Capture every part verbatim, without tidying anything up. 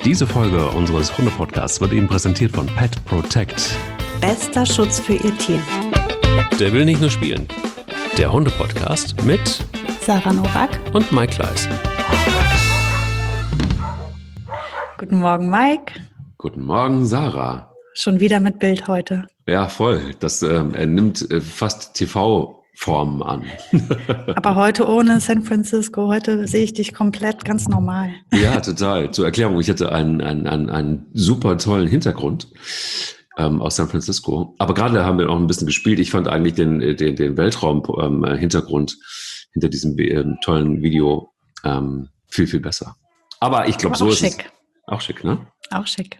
Diese Folge unseres Hunde-Podcasts wird Ihnen präsentiert von Pet Protect. Bester Schutz für Ihr Tier. Der will nicht nur spielen. Der Hunde-Podcast mit Sarah Nowak und Mike Kleiss. Guten Morgen, Mike. Guten Morgen, Sarah. Schon wieder mit Bild heute. Ja, voll. Das ähm, er nimmt äh, fast T V-Formen an. Aber heute ohne San Francisco. Heute sehe ich dich komplett ganz normal. Ja, total. Zur Erklärung, ich hatte einen, einen, einen, einen super tollen Hintergrund ähm, aus San Francisco. Aber gerade haben wir auch ein bisschen gespielt. Ich fand eigentlich den, den, den Weltraum-Hintergrund ähm, hinter diesem ähm, tollen Video ähm, viel, viel besser. Aber ich glaube, so ist schick. es. Auch schick, ne? Auch schick.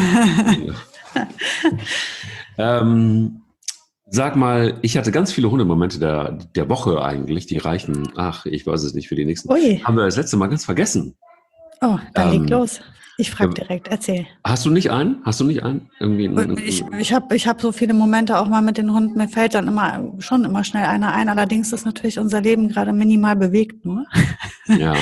ähm, sag mal, ich hatte ganz viele Hundemomente der, der Woche eigentlich, die reichen, ach, ich weiß es nicht, für die nächsten. Ui. Haben wir das letzte Mal ganz vergessen. Oh, dann Ähm, leg los. Ich frage ja, direkt, erzähl. Hast du nicht einen? Hast du nicht einen? Irgendwie einen, Ich, ich habe ich hab so viele Momente auch mal mit den Hunden, mir fällt dann immer schon immer schnell einer ein. Allerdings ist natürlich unser Leben gerade minimal bewegt nur. Ja.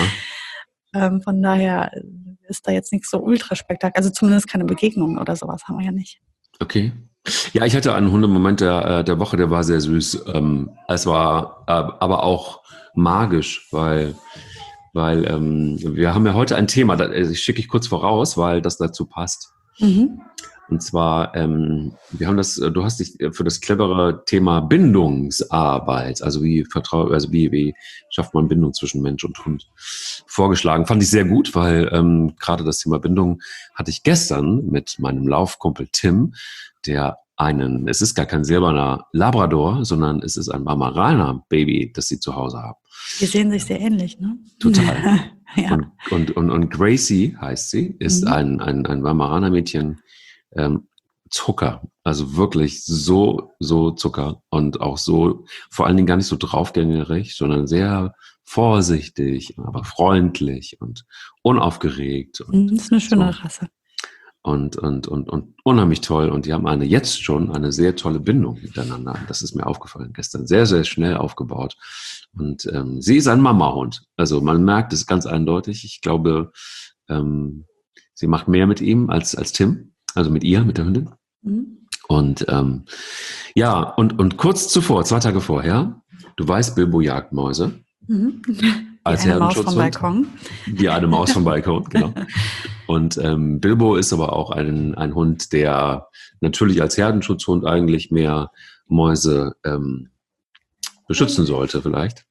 ähm, von daher ist da jetzt nichts so ultra spektakulär. Also zumindest keine Begegnungen oder sowas haben wir ja nicht. Okay. Ja, ich hatte einen Hundemoment der, der Woche, der war sehr süß. Ähm, es war äh, aber auch magisch, weil, weil ähm, wir haben ja heute ein Thema, das schicke ich kurz voraus, weil das dazu passt. Mhm. Und zwar, ähm, wir haben das, du hast dich für das clevere Thema Bindungsarbeit, also wie Vertrau, also wie, wie schafft man Bindung zwischen Mensch und Hund, vorgeschlagen. Fand ich sehr gut, weil ähm, gerade das Thema Bindung hatte ich gestern mit meinem Laufkumpel Tim, der einen, es ist gar kein silberner Labrador, sondern es ist ein Weimaraner Baby, das sie zu Hause haben. Die sehen sich sehr ähnlich, ne? Total. Ja. Und, und, und, und Gracie heißt sie, ist Mhm. ein, ein, ein Weimaraner Mädchen, ähm, Zucker, also wirklich so, so Zucker und auch so, vor allen Dingen gar nicht so draufgängerig, sondern sehr vorsichtig, aber freundlich und unaufgeregt. Und Das ist eine schöne so. Rasse. Und, und, und, und unheimlich toll. Und die haben eine jetzt schon eine sehr tolle Bindung miteinander. Das ist mir aufgefallen gestern. Sehr, sehr schnell aufgebaut. Und ähm, sie ist ein Mamahund. Also man merkt es ganz eindeutig. Ich glaube, ähm, sie macht mehr mit ihm als, als Tim. Also mit ihr, mit der Hündin. Mhm. Und ähm, ja, und, und kurz zuvor, zwei Tage vorher, du weißt, Bilbo jagt Mäuse. Mhm. Als Wie eine Maus vom Herdenschutzhund. Balkon. Wie eine Maus vom Balkon, genau. Und ähm, Bilbo ist aber auch ein, ein Hund, der natürlich als Herdenschutzhund eigentlich mehr Mäuse ähm, beschützen sollte vielleicht.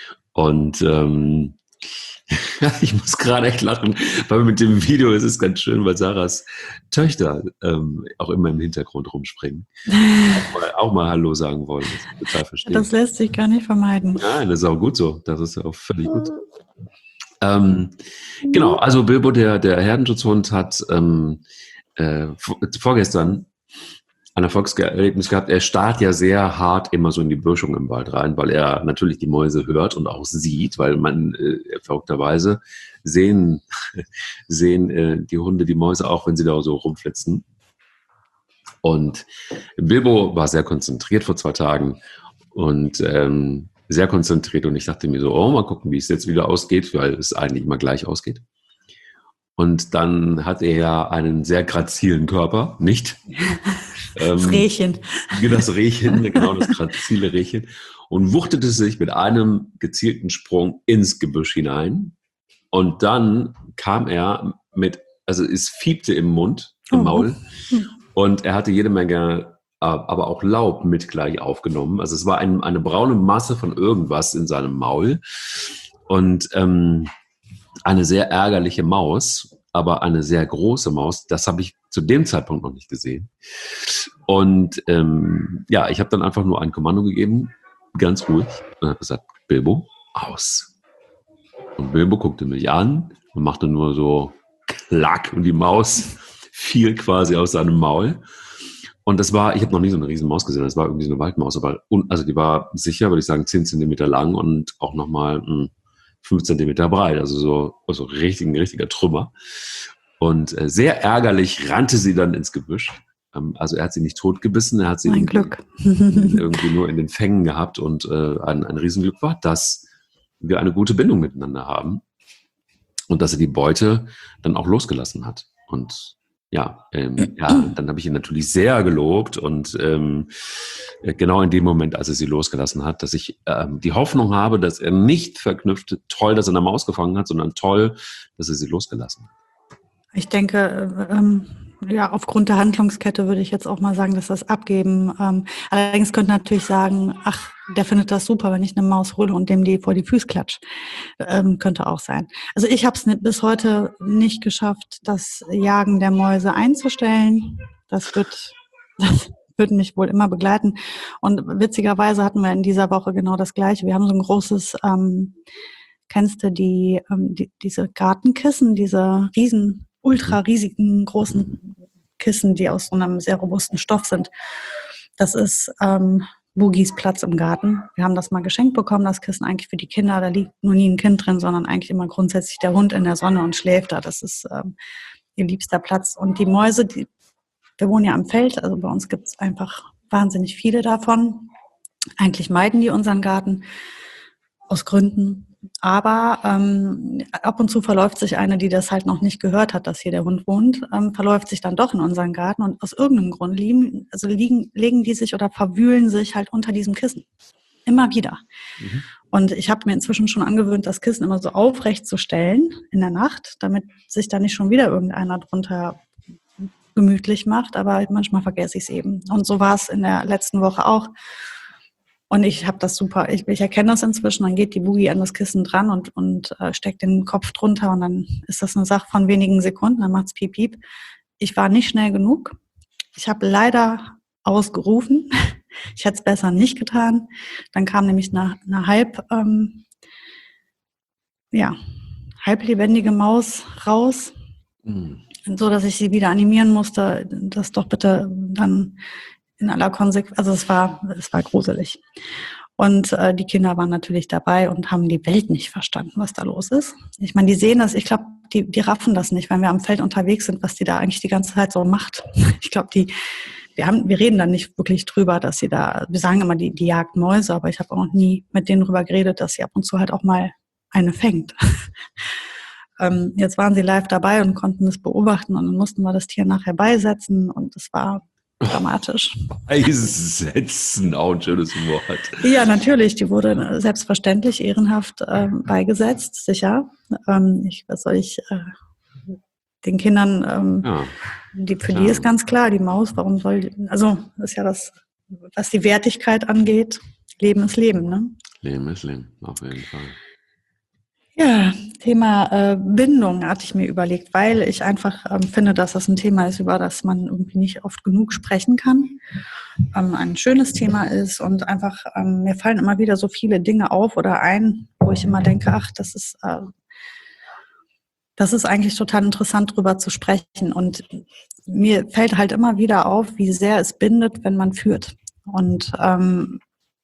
Und ähm, ich muss gerade echt lachen, weil mit dem Video ist es ganz schön, weil Sarahs Töchter ähm, auch immer im Hintergrund rumspringen. auch, mal, auch mal Hallo sagen wollen. Das ist total verstehen. Das lässt sich gar nicht vermeiden. Nein, das ist auch gut so. Das ist auch völlig gut. Ähm, genau, also Bilbo, der, der Herdenschutzhund, hat ähm, äh, vorgestern ein Erfolgserlebnis gehabt. Er starrt ja sehr hart immer so in die Böschung im Wald rein, weil er natürlich die Mäuse hört und auch sieht, weil man äh, verrückterweise sehen, sehen äh, die Hunde die Mäuse auch, wenn sie da so rumflitzen. Und Bilbo war sehr konzentriert vor zwei Tagen und ähm, sehr konzentriert. Und ich dachte mir so, oh, mal gucken, wie es jetzt wieder ausgeht, weil es eigentlich immer gleich ausgeht. Und dann hat er ja einen sehr grazilen Körper, nicht? Das ähm, Rehchen. Das Rehchen, genau, das grazile Rehchen. Und wuchtete sich mit einem gezielten Sprung ins Gebüsch hinein. Und dann kam er mit, also es fiebte im Mund, im Oh. Maul. Und er hatte jede Menge, aber auch Laub mit gleich aufgenommen. Also es war ein, eine braune Masse von irgendwas in seinem Maul. Und ähm, eine sehr ärgerliche Maus, aber eine sehr große Maus. Das habe ich zu dem Zeitpunkt noch nicht gesehen. Und ähm, ja, ich habe dann einfach nur ein Kommando gegeben, ganz ruhig, und habe gesagt, Bilbo, aus. Und Bilbo guckte mich an und machte nur so klack und die Maus fiel quasi aus seinem Maul. Und das war, ich habe noch nie so eine riesen Maus gesehen, das war irgendwie so eine Waldmaus, aber also die war sicher, würde ich sagen, zehn Zentimeter lang und auch nochmal mh, fünf Zentimeter breit, also so also richtig, ein richtiger Trümmer. Und äh, sehr ärgerlich rannte sie dann ins Gebüsch. Ähm, also er hat sie nicht totgebissen, er hat sie Mein irgendwie, Glück. irgendwie nur in den Fängen gehabt und äh, ein, ein Riesenglück war, dass wir eine gute Bindung miteinander haben und dass er die Beute dann auch losgelassen hat. Und ja, ähm, ja, dann habe ich ihn natürlich sehr gelobt und ähm, genau in dem Moment, als er sie losgelassen hat, dass ich ähm, die Hoffnung habe, dass er nicht verknüpft, toll, dass er eine Maus gefangen hat, sondern toll, dass er sie losgelassen hat. Ich denke, ähm, ja, aufgrund der Handlungskette würde ich jetzt auch mal sagen, dass das Abgeben. Ähm, allerdings könnte natürlich sagen, ach, der findet das super, wenn ich eine Maus hole und dem die vor die Füße klatsche. Ähm, könnte auch sein. Also ich habe es bis heute nicht geschafft, das Jagen der Mäuse einzustellen. Das wird, das wird mich wohl immer begleiten. Und witzigerweise hatten wir in dieser Woche genau das Gleiche. Wir haben so ein großes, ähm, kennst du die, ähm, die diese Gartenkissen, diese riesen ultra riesigen, großen Kissen, die aus so einem sehr robusten Stoff sind. Das ist ähm, Boogies Platz im Garten. Wir haben das mal geschenkt bekommen, das Kissen eigentlich für die Kinder. Da liegt nur nie ein Kind drin, sondern eigentlich immer grundsätzlich der Hund in der Sonne und schläft da. Das ist ähm, ihr liebster Platz. Und die Mäuse, die, wir wohnen ja am Feld, also bei uns gibt es einfach wahnsinnig viele davon. Eigentlich meiden die unseren Garten aus Gründen. Aber ähm, ab und zu verläuft sich eine, die das halt noch nicht gehört hat, dass hier der Hund wohnt, ähm, verläuft sich dann doch in unseren Garten und aus irgendeinem Grund liegen, also liegen, legen die sich oder verwühlen sich halt unter diesem Kissen. Immer wieder. Mhm. Und ich habe mir inzwischen schon angewöhnt, das Kissen immer so aufrecht zu stellen in der Nacht, damit sich da nicht schon wieder irgendeiner drunter gemütlich macht. Aber manchmal vergesse ich es eben. Und so war es in der letzten Woche auch. Und ich habe das super, ich, ich erkenne das inzwischen, dann geht die Boogie an das Kissen dran und, und äh, steckt den Kopf drunter und dann ist das eine Sache von wenigen Sekunden, dann macht's piep, piep. Ich war nicht schnell genug. Ich habe leider ausgerufen. Ich hätte es besser nicht getan. Dann kam nämlich eine, eine halb, ähm, ja, halblebendige Maus raus, mhm. so dass ich sie wieder animieren musste, das doch bitte dann in aller Konsequenz, also es war, es war gruselig. Und äh, die Kinder waren natürlich dabei und haben die Welt nicht verstanden, was da los ist. Ich meine, die sehen das, ich glaube, die, die raffen das nicht, wenn wir am Feld unterwegs sind, was die da eigentlich die ganze Zeit so macht. Ich glaube, die, wir haben, wir reden da nicht wirklich drüber, dass sie da, wir sagen immer, die, die jagt Mäuse, aber ich habe auch noch nie mit denen drüber geredet, dass sie ab und zu halt auch mal eine fängt. ähm, jetzt waren sie live dabei und konnten es beobachten und dann mussten wir das Tier nachher beisetzen und es war dramatisch. Beisetzen, auch ein schönes Wort. Ja, natürlich. Die wurde selbstverständlich ehrenhaft ähm, beigesetzt, sicher. Ähm, ich, was soll ich äh, den Kindern, ähm, ja, die, für klar. Die ist ganz klar, die Maus, warum soll die, also das ist ja das, was die Wertigkeit angeht, Leben ist Leben, ne? Leben ist Leben, auf jeden Fall. Ja, Thema äh, Bindung hatte ich mir überlegt, weil ich einfach ähm, finde, dass das ein Thema ist, über das man irgendwie nicht oft genug sprechen kann. Ähm, ein schönes Thema ist und einfach, ähm, mir fallen immer wieder so viele Dinge auf oder ein, wo ich immer denke, ach, das ist, äh, das ist eigentlich total interessant, drüber zu sprechen. Und mir fällt halt immer wieder auf, wie sehr es bindet, wenn man führt. Und ähm,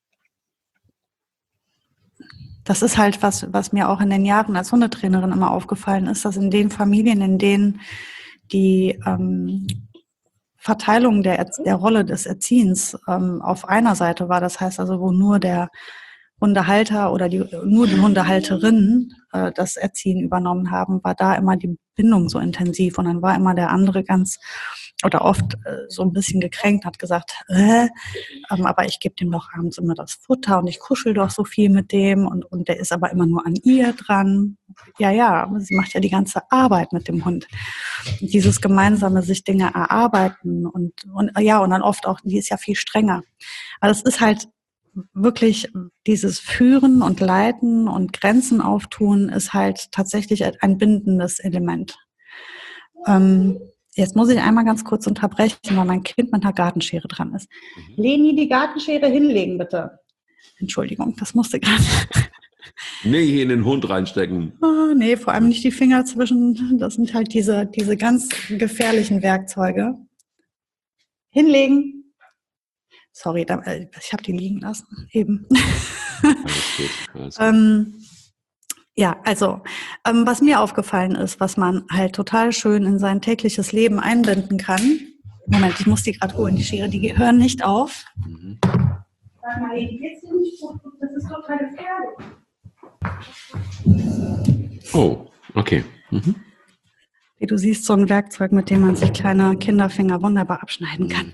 das ist halt was, was mir auch in den Jahren als Hundetrainerin immer aufgefallen ist, dass in den Familien, in denen die ähm, Verteilung der, der Rolle des Erziehens ähm, auf einer Seite war, das heißt also, wo nur der Hundehalter oder die, nur die Hundehalterinnen äh, das Erziehen übernommen haben, war da immer die Bindung so intensiv und dann war immer der andere ganz oder oft äh, so ein bisschen gekränkt, hat gesagt, äh, ähm, aber ich gebe dem doch abends immer das Futter und ich kuschel doch so viel mit dem und, und der ist aber immer nur an ihr dran. Ja, ja, aber sie macht ja die ganze Arbeit mit dem Hund. Und dieses gemeinsame sich Dinge erarbeiten und, und ja, und dann oft auch, die ist ja viel strenger. Also es ist halt wirklich dieses Führen und Leiten und Grenzen auftun ist halt tatsächlich ein bindendes Element. Ähm, jetzt muss ich einmal ganz kurz unterbrechen, weil mein Kind mit einer Gartenschere dran ist. Mhm. Leni, die Gartenschere hinlegen, bitte. Entschuldigung, das musste gerade. Nee, hier in den Hund reinstecken. Oh, nee, vor allem nicht die Finger zwischen. Das sind halt diese, diese ganz gefährlichen Werkzeuge. Hinlegen. Sorry, da, ich habe die liegen lassen, eben. Alles gut, alles gut. ähm, ja, also, ähm, was mir aufgefallen ist, was man halt total schön in sein tägliches Leben einbinden kann. Moment, ich muss die gerade holen, die Schere, die hören nicht auf. Mhm. Sag mal, die geht's dir nicht gut, das ist total gefährlich. Oh, okay. Mhm. wie du siehst, so ein Werkzeug, mit dem man sich kleine Kinderfinger wunderbar abschneiden kann.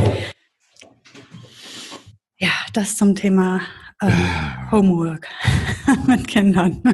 Ja, das zum Thema ähm, Homework mit Kindern.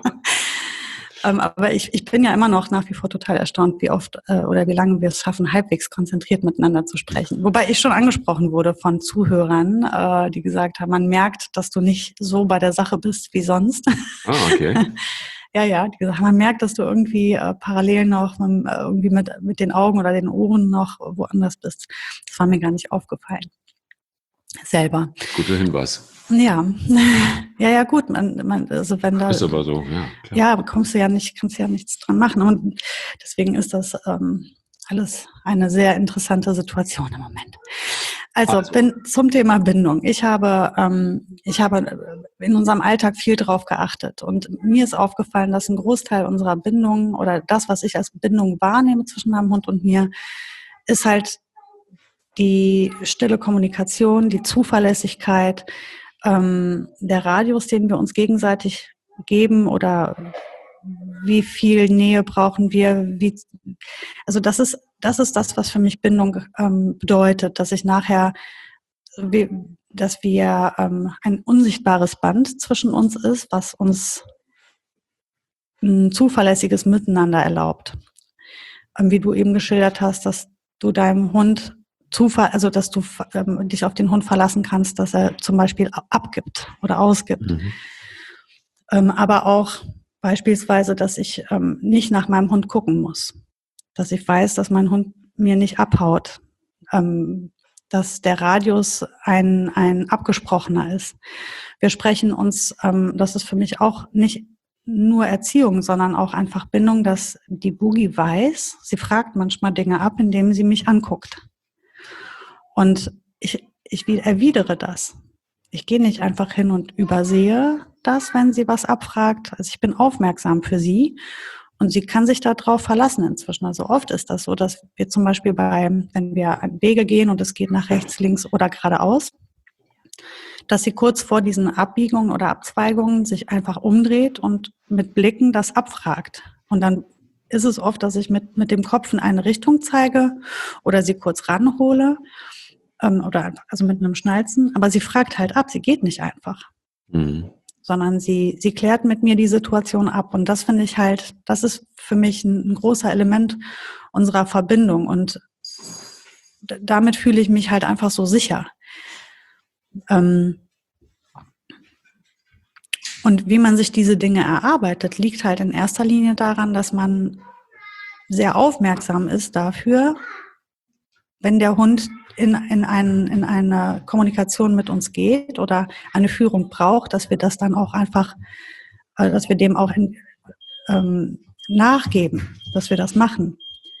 ähm, aber ich, ich bin ja immer noch nach wie vor total erstaunt, wie oft äh, oder wie lange wir es schaffen, halbwegs konzentriert miteinander zu sprechen. Wobei ich schon angesprochen wurde von Zuhörern, äh, die gesagt haben, man merkt, dass du nicht so bei der Sache bist wie sonst. Ah, okay. Ja, ja, die gesagt haben, man merkt, dass du irgendwie äh, parallel noch man, äh, irgendwie mit, mit den Augen oder den Ohren noch woanders bist. Das war mir gar nicht aufgefallen. Selber. Guter Hinweis. Ja, ja, ja, gut. Man, man, also wenn da, ist aber so, ja. Klar. Ja, aber kommst du ja nicht, kannst ja nichts dran machen. Und deswegen ist das ähm, alles eine sehr interessante Situation im Moment. Also, also. Bin, zum Thema Bindung. Ich habe, ähm, ich habe in unserem Alltag viel drauf geachtet. Und mir ist aufgefallen, dass ein Großteil unserer Bindung oder das, was ich als Bindung wahrnehme zwischen meinem Hund und mir, ist halt die stille Kommunikation, die Zuverlässigkeit, ähm, der Radius, den wir uns gegenseitig geben oder wie viel Nähe brauchen wir, wie, also das ist, das ist das, was für mich Bindung ähm, bedeutet, dass ich nachher, wie, dass wir ähm, ein unsichtbares Band zwischen uns ist, was uns ein zuverlässiges Miteinander erlaubt. Ähm, wie du eben geschildert hast, dass du deinem Hund Zufall, also dass du ähm, dich auf den Hund verlassen kannst, dass er zum Beispiel abgibt oder ausgibt. Mhm. Ähm, aber auch beispielsweise, dass ich ähm, nicht nach meinem Hund gucken muss. Dass ich weiß, dass mein Hund mir nicht abhaut. Ähm, dass der Radius ein, ein abgesprochener ist. Wir sprechen uns, ähm, das ist für mich auch nicht nur Erziehung, sondern auch einfach Bindung, dass die Boogie weiß, sie fragt manchmal Dinge ab, indem sie mich anguckt. Und ich, ich erwidere das. Ich gehe nicht einfach hin und übersehe das, wenn sie was abfragt. Also ich bin aufmerksam für sie und sie kann sich darauf verlassen inzwischen. Also oft ist das so, dass wir zum Beispiel bei, wenn wir an Wege gehen und es geht nach rechts, links oder geradeaus, dass sie kurz vor diesen Abbiegungen oder Abzweigungen sich einfach umdreht und mit Blicken das abfragt. Und dann ist es oft, dass ich mit, mit dem Kopf in eine Richtung zeige oder sie kurz ranhole. Oder also mit einem Schnalzen, aber sie fragt halt ab, sie geht nicht einfach, mhm. sondern sie, sie klärt mit mir die Situation ab und das finde ich halt, das ist für mich ein, ein großer Element unserer Verbindung und d- damit fühle ich mich halt einfach so sicher. Ähm und wie man sich diese Dinge erarbeitet, liegt halt in erster Linie daran, dass man sehr aufmerksam ist dafür, wenn der Hund in, in, ein, in eine Kommunikation mit uns geht oder eine Führung braucht, dass wir das dann auch einfach, äh, dass wir dem auch in, ähm, nachgeben, dass wir das machen.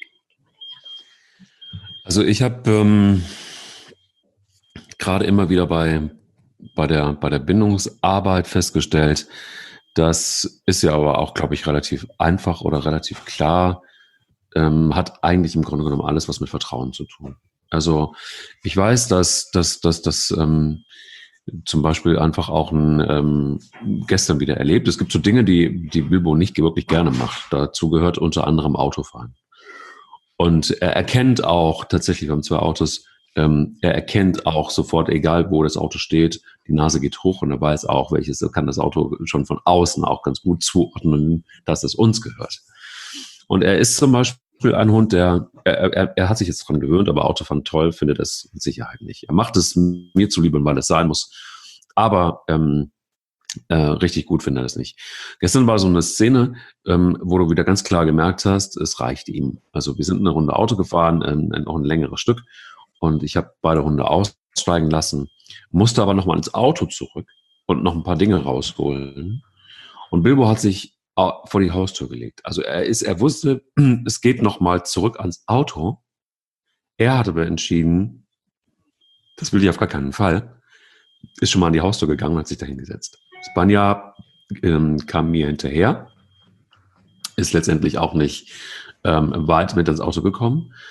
Also ich habe ähm, gerade immer wieder bei, bei, der, bei der Bindungsarbeit festgestellt, das ist ja aber auch, glaube ich, relativ einfach oder relativ klar, ähm, hat eigentlich im Grunde genommen alles was mit Vertrauen zu tun. Also ich weiß, dass dass dass das ähm, zum Beispiel einfach auch ein, ähm, gestern wieder erlebt. Es gibt so Dinge, die die Bilbo nicht wirklich gerne macht. Dazu gehört unter anderem Autofahren. Und er erkennt auch tatsächlich, wir haben zwei Autos, ähm, er erkennt auch sofort, egal wo das Auto steht, die Nase geht hoch und er weiß auch, welches, er kann das Auto schon von außen auch ganz gut zuordnen, dass es uns gehört. Und er ist zum Beispiel ein Hund, der, er, er, er hat sich jetzt dran gewöhnt, aber Autofahren toll, findet es mit Sicherheit nicht. Er macht es mir zuliebe, weil es sein muss, aber ähm, äh, richtig gut findet er es nicht. Gestern war so eine Szene, ähm, wo du wieder ganz klar gemerkt hast, es reicht ihm. Also wir sind eine Runde Auto gefahren, ähm, noch ein längeres Stück und ich habe beide Hunde aussteigen lassen, musste aber nochmal ins Auto zurück und noch ein paar Dinge rausholen. Und Bilbo hat sich vor die Haustür gelegt. Also er ist, er wusste, es geht nochmal zurück ans Auto. Er hat aber entschieden, das will ich auf gar keinen Fall, ist schon mal an die Haustür gegangen und hat sich da hingesetzt. Spanja ähm, kam mir hinterher, ist letztendlich auch nicht ähm, weit mit ins Auto gekommen.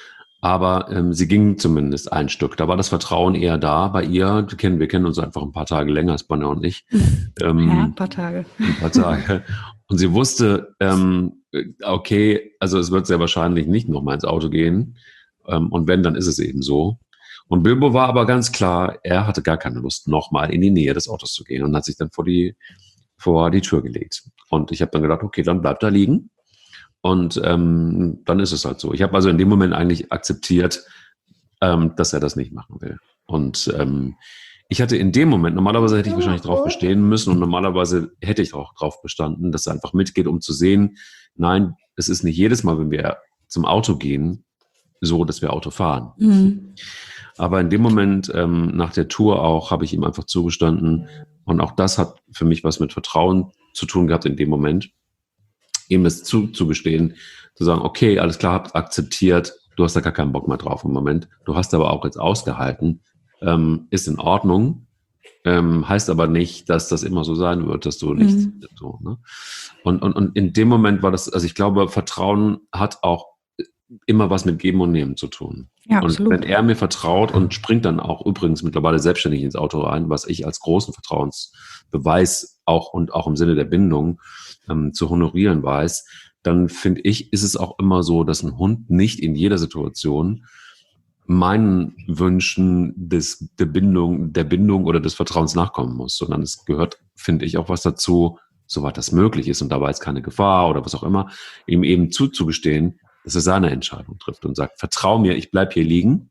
Aber ähm, sie ging zumindest ein Stück. Da war das Vertrauen eher da bei ihr. Wir kennen, wir kennen uns einfach ein paar Tage länger, Spanner und ich. Ja, ein Ähm, paar Tage. ein paar Tage. Und sie wusste, ähm, okay, also es wird sehr wahrscheinlich nicht nochmal ins Auto gehen. Ähm, und wenn, dann ist es eben so. Und Bilbo war aber ganz klar, er hatte gar keine Lust, nochmal in die Nähe des Autos zu gehen und hat sich dann vor die, vor die Tür gelegt. Und ich habe dann gedacht, okay, dann bleib da liegen. Und ähm, dann ist es halt so. Ich habe also in dem Moment eigentlich akzeptiert, ähm, dass er das nicht machen will. Und ähm, ich hatte in dem Moment, normalerweise hätte ich wahrscheinlich drauf bestehen müssen und normalerweise hätte ich auch drauf bestanden, dass er einfach mitgeht, um zu sehen, nein, es ist nicht jedes Mal, wenn wir zum Auto gehen, so, dass wir Auto fahren. Mhm. Aber in dem Moment, ähm, nach der Tour auch, habe ich ihm einfach zugestanden. Und auch das hat für mich was mit Vertrauen zu tun gehabt in dem Moment, ihm das zuzugestehen, zu sagen, okay, alles klar, habt akzeptiert, du hast da gar keinen Bock mehr drauf im Moment. Du hast aber auch jetzt ausgehalten, ähm, ist in Ordnung, ähm, heißt aber nicht, dass das immer so sein wird, dass du nichts Mhm. so, ne? Und, und, und in dem Moment war das, also ich glaube, Vertrauen hat auch immer was mit Geben und Nehmen zu tun. Ja, Und absolut. wenn er mir vertraut und springt dann auch übrigens mittlerweile selbstständig ins Auto rein, was ich als großen Vertrauensbeweis auch und auch im Sinne der Bindung ähm, zu honorieren weiß, dann finde ich, ist es auch immer so, dass ein Hund nicht in jeder Situation meinen Wünschen des, der Bindung, der Bindung oder des Vertrauens nachkommen muss, sondern es gehört, finde ich, auch was dazu, soweit das möglich ist und da war jetzt keine Gefahr oder was auch immer, ihm eben zuzugestehen, dass er seine Entscheidung trifft und sagt, vertrau mir, ich bleib hier liegen,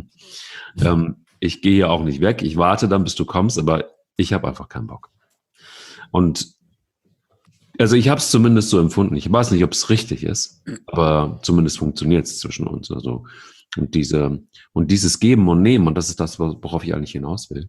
ähm, ich gehe hier auch nicht weg, ich warte dann, bis du kommst, aber ich habe einfach keinen Bock. Und also ich habe es zumindest so empfunden. Ich weiß nicht, ob es richtig ist, aber zumindest funktioniert es zwischen uns. Also und diese und dieses Geben und Nehmen, und das ist das, worauf ich eigentlich hinaus will.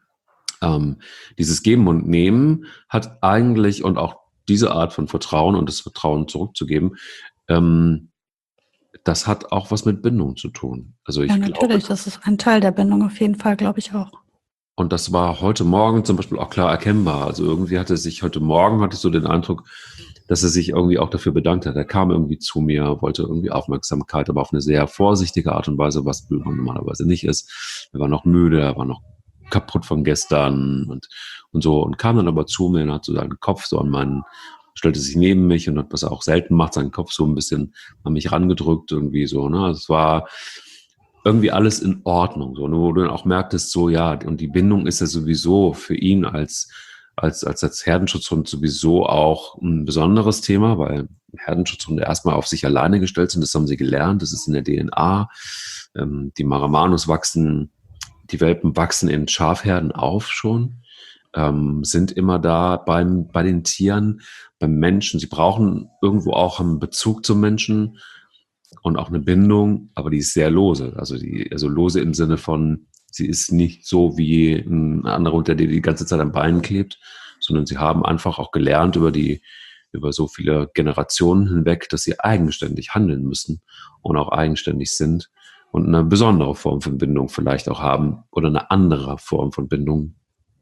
Ähm, dieses Geben und Nehmen hat eigentlich und auch diese Art von Vertrauen und das Vertrauen zurückzugeben, ähm, das hat auch was mit Bindung zu tun. Also Ja, ich glaube, natürlich. Das ist ein Teil der Bindung auf jeden Fall, glaube ich auch. und das war heute Morgen zum Beispiel auch klar erkennbar. Also irgendwie hatte sich heute Morgen, hatte ich so den Eindruck, dass er sich irgendwie auch dafür bedankt hat. Er kam irgendwie zu mir, wollte irgendwie Aufmerksamkeit, aber auf eine sehr vorsichtige Art und Weise, was Böhmer normalerweise nicht ist. Er war noch müde, er war noch kaputt von gestern und, und so und kam dann aber zu mir und hat so seinen Kopf so an meinen, stellte sich neben mich und hat, was er auch selten macht, seinen Kopf so ein bisschen an mich rangedrückt irgendwie so, ne. Es war irgendwie alles in Ordnung, so, ne, wo du dann auch merktest, so, ja, und die Bindung ist ja sowieso für ihn als, als, als, als Herdenschutzhund sowieso auch ein besonderes Thema, weil Herdenschutzhunde erstmal auf sich alleine gestellt sind, das haben sie gelernt, das ist in der D N A. Ähm, die Maramanus wachsen, die Welpen wachsen in Schafherden auf schon, ähm, sind immer da beim, bei den Tieren, beim Menschen. Sie brauchen irgendwo auch einen Bezug zum Menschen und auch eine Bindung, aber die ist sehr lose. Also die, also lose im Sinne von, sie ist nicht so wie ein anderer Hund, der dir die ganze Zeit am Bein klebt, sondern sie haben einfach auch gelernt über die, über so viele Generationen hinweg, dass sie eigenständig handeln müssen und auch eigenständig sind und eine besondere Form von Bindung vielleicht auch haben oder eine andere Form von Bindung.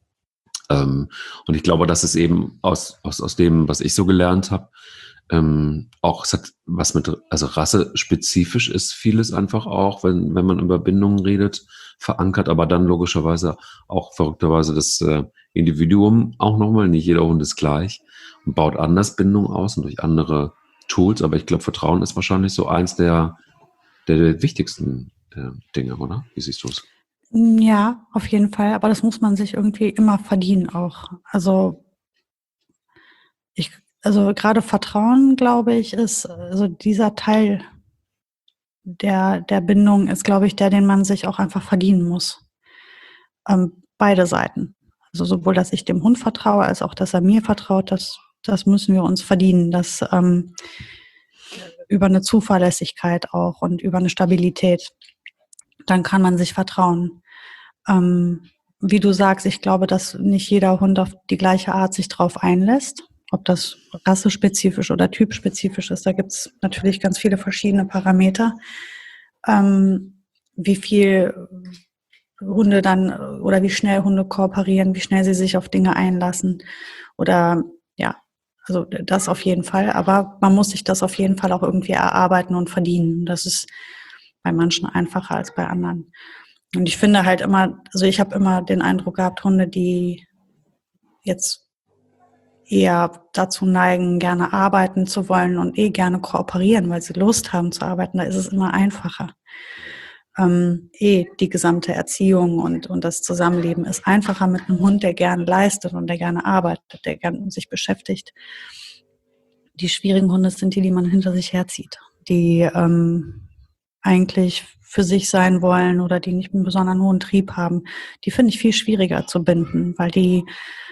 Ähm, und ich glaube, das ist eben aus, aus, aus dem, was ich so gelernt habe, ähm, auch, es hat was mit, also rassespezifisch ist vieles einfach auch, wenn, wenn man über Bindungen redet, verankert, aber dann logischerweise auch verrückterweise das äh, Individuum auch nochmal, nicht jeder Hund ist gleich und baut anders Bindung aus und durch andere Tools, aber ich glaube, Vertrauen ist wahrscheinlich so eins der, der, der wichtigsten äh, Dinge, oder? Wie siehst du es? Ja, auf jeden Fall. Aber das muss man sich irgendwie immer verdienen auch. Also ich, also gerade Vertrauen, glaube ich, ist, also dieser Teil der, der Bindung ist, glaube ich, der, den man sich auch einfach verdienen muss. Ähm, beide Seiten. Also sowohl, dass ich dem Hund vertraue, als auch, dass er mir vertraut, das, das müssen wir uns verdienen. Das ähm, über eine Zuverlässigkeit auch und über eine Stabilität. Dann kann man sich vertrauen. Ähm, wie du sagst, ich glaube, dass nicht jeder Hund auf die gleiche Art sich drauf einlässt. Ob das rassespezifisch oder typspezifisch ist, da gibt es natürlich ganz viele verschiedene Parameter. Ähm, wie viel Hunde dann oder wie schnell Hunde kooperieren, wie schnell sie sich auf Dinge einlassen oder ja, also das auf jeden Fall. Aber man muss sich das auf jeden Fall auch irgendwie erarbeiten und verdienen. Das ist bei manchen einfacher als bei anderen. Und ich finde halt immer, also ich habe immer den Eindruck gehabt, Hunde, die jetzt eher dazu neigen, gerne arbeiten zu wollen und eh gerne kooperieren, weil sie Lust haben zu arbeiten, da ist es immer einfacher. Ähm, eh die gesamte Erziehung und, und das Zusammenleben ist einfacher mit einem Hund, der gerne leistet und der gerne arbeitet, der gerne sich beschäftigt. Die schwierigen Hunde sind die, die man hinter sich herzieht, die ähm, eigentlich für sich sein wollen oder die nicht einen besonderen hohen Trieb haben. Die finde ich viel schwieriger zu binden, weil die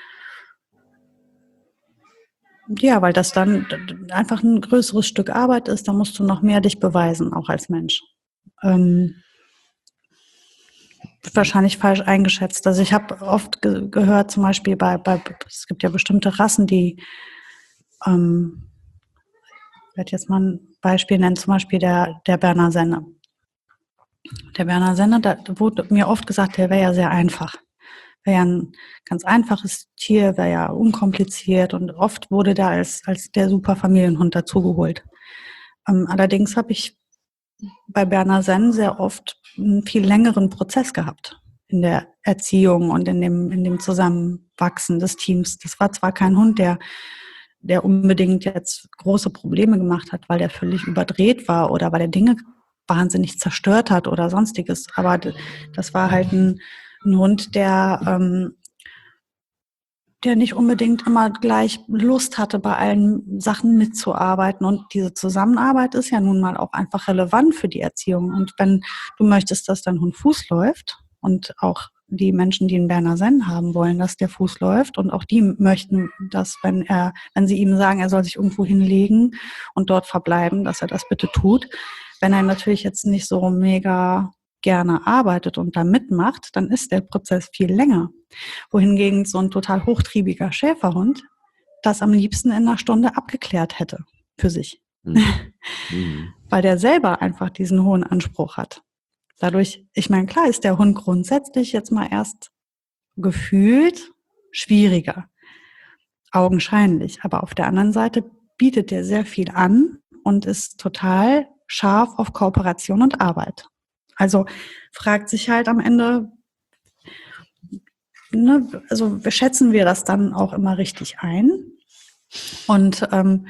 Ja, weil das dann einfach ein größeres Stück Arbeit ist, da musst du noch mehr dich beweisen, auch als Mensch. Ähm, wahrscheinlich falsch eingeschätzt. Also ich habe oft ge- gehört, zum Beispiel bei, bei, es gibt ja bestimmte Rassen, die, ähm, ich werde jetzt mal ein Beispiel nennen, zum Beispiel der, der Berner Senne. Der Berner Senne, da wurde mir oft gesagt, der wäre ja sehr einfach. Wäre ja ein ganz einfaches Tier, wäre ja unkompliziert und oft wurde der als, als der super Familienhund dazugeholt. Ähm, allerdings habe ich bei Berner Senn sehr oft einen viel längeren Prozess gehabt in der Erziehung und in dem, in dem Zusammenwachsen des Teams. Das war zwar kein Hund, der, der unbedingt jetzt große Probleme gemacht hat, weil der völlig überdreht war oder weil er Dinge wahnsinnig zerstört hat oder sonstiges, aber das war halt ein, ein Hund, der ähm, der nicht unbedingt immer gleich Lust hatte, bei allen Sachen mitzuarbeiten. Und diese Zusammenarbeit ist ja nun mal auch einfach relevant für die Erziehung. Und wenn du möchtest, dass dein Hund Fuß läuft und auch die Menschen, die einen Berner Senn haben wollen, dass der Fuß läuft und auch die möchten, dass wenn er, wenn sie ihm sagen, er soll sich irgendwo hinlegen und dort verbleiben, dass er das bitte tut. Wenn er natürlich jetzt nicht so mega gerne arbeitet und da mitmacht, dann ist der Prozess viel länger. Wohingegen so ein total hochtriebiger Schäferhund das am liebsten in einer Stunde abgeklärt hätte für sich. Mhm. Mhm. Weil der selber einfach diesen hohen Anspruch hat. Dadurch, ich meine, klar ist der Hund grundsätzlich jetzt mal erst gefühlt schwieriger. Augenscheinlich. Aber auf der anderen Seite bietet der sehr viel an und ist total scharf auf Kooperation und Arbeit. Also fragt sich halt am Ende, ne, also schätzen wir das dann auch immer richtig ein und ähm,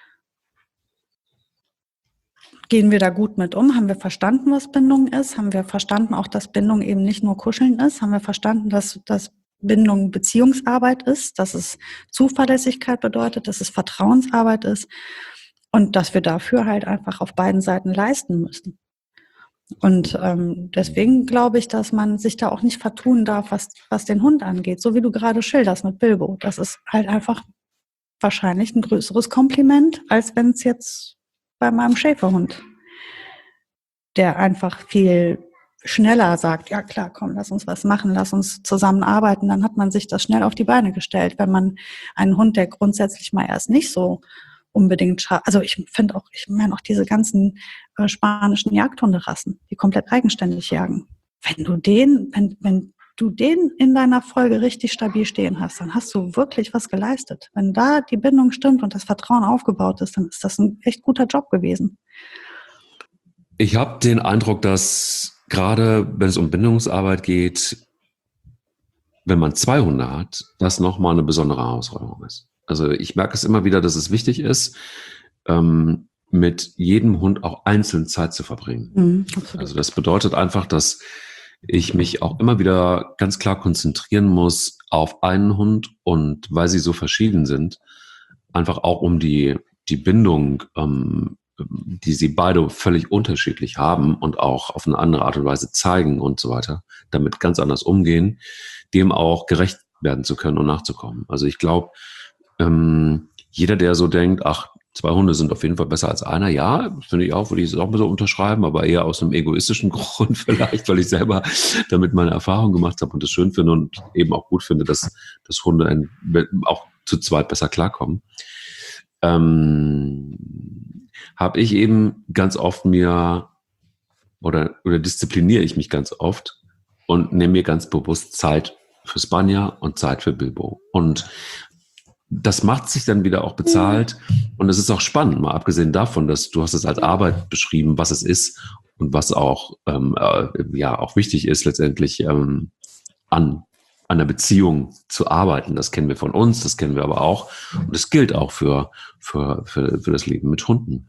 gehen wir da gut mit um? Haben wir verstanden, was Bindung ist? Haben wir verstanden auch, dass Bindung eben nicht nur Kuscheln ist? Haben wir verstanden, dass, dass Bindung Beziehungsarbeit ist, dass es Zuverlässigkeit bedeutet, dass es Vertrauensarbeit ist und dass wir dafür halt einfach auf beiden Seiten leisten müssen? Und ähm, deswegen glaube ich, dass man sich da auch nicht vertun darf, was, was den Hund angeht. So wie du gerade schilderst mit Bilbo. Das ist halt einfach wahrscheinlich ein größeres Kompliment, als wenn es jetzt bei meinem Schäferhund, der einfach viel schneller sagt, ja klar, komm, lass uns was machen, lass uns zusammenarbeiten. Dann hat man sich das schnell auf die Beine gestellt. Wenn man einen Hund, der grundsätzlich mal erst nicht so unbedingt scha- also ich finde auch, ich meine auch diese ganzen äh, spanischen Jagdhunderassen, die komplett eigenständig jagen. Wenn du den, wenn, wenn du den in deiner Folge richtig stabil stehen hast, dann hast du wirklich was geleistet. Wenn da die Bindung stimmt und das Vertrauen aufgebaut ist, dann ist das ein echt guter Job gewesen. Ich habe den Eindruck, dass gerade wenn es um Bindungsarbeit geht, wenn man zwei Hunde hat, das nochmal eine besondere Herausforderung ist. Also ich merke es immer wieder, dass es wichtig ist, ähm, mit jedem Hund auch einzeln Zeit zu verbringen. Mhm, also das bedeutet einfach, dass ich mich auch immer wieder ganz klar konzentrieren muss auf einen Hund und weil sie so verschieden sind, einfach auch um die, die Bindung, ähm, die sie beide völlig unterschiedlich haben und auch auf eine andere Art und Weise zeigen und so weiter, damit ganz anders umgehen, dem auch gerecht werden zu können und nachzukommen. Also ich glaube, ähm, jeder, der so denkt, ach, zwei Hunde sind auf jeden Fall besser als einer, ja, finde ich auch, würde ich es auch mal so unterschreiben, aber eher aus einem egoistischen Grund vielleicht, weil ich selber damit meine Erfahrung gemacht habe und das schön finde und eben auch gut finde, dass, dass Hunde ein, auch zu zweit besser klarkommen. Ähm, habe ich eben ganz oft mir oder, oder diszipliniere ich mich ganz oft und nehme mir ganz bewusst Zeit für Spanja und Zeit für Bilbo. Und das macht sich dann wieder auch bezahlt und es ist auch spannend, mal abgesehen davon, dass du hast es als Arbeit beschrieben, was es ist und was auch, ähm, äh, ja, auch wichtig ist letztendlich ähm, an an der Beziehung zu arbeiten. Das kennen wir von uns, das kennen wir aber auch und das gilt auch für, für, für, für das Leben mit Hunden.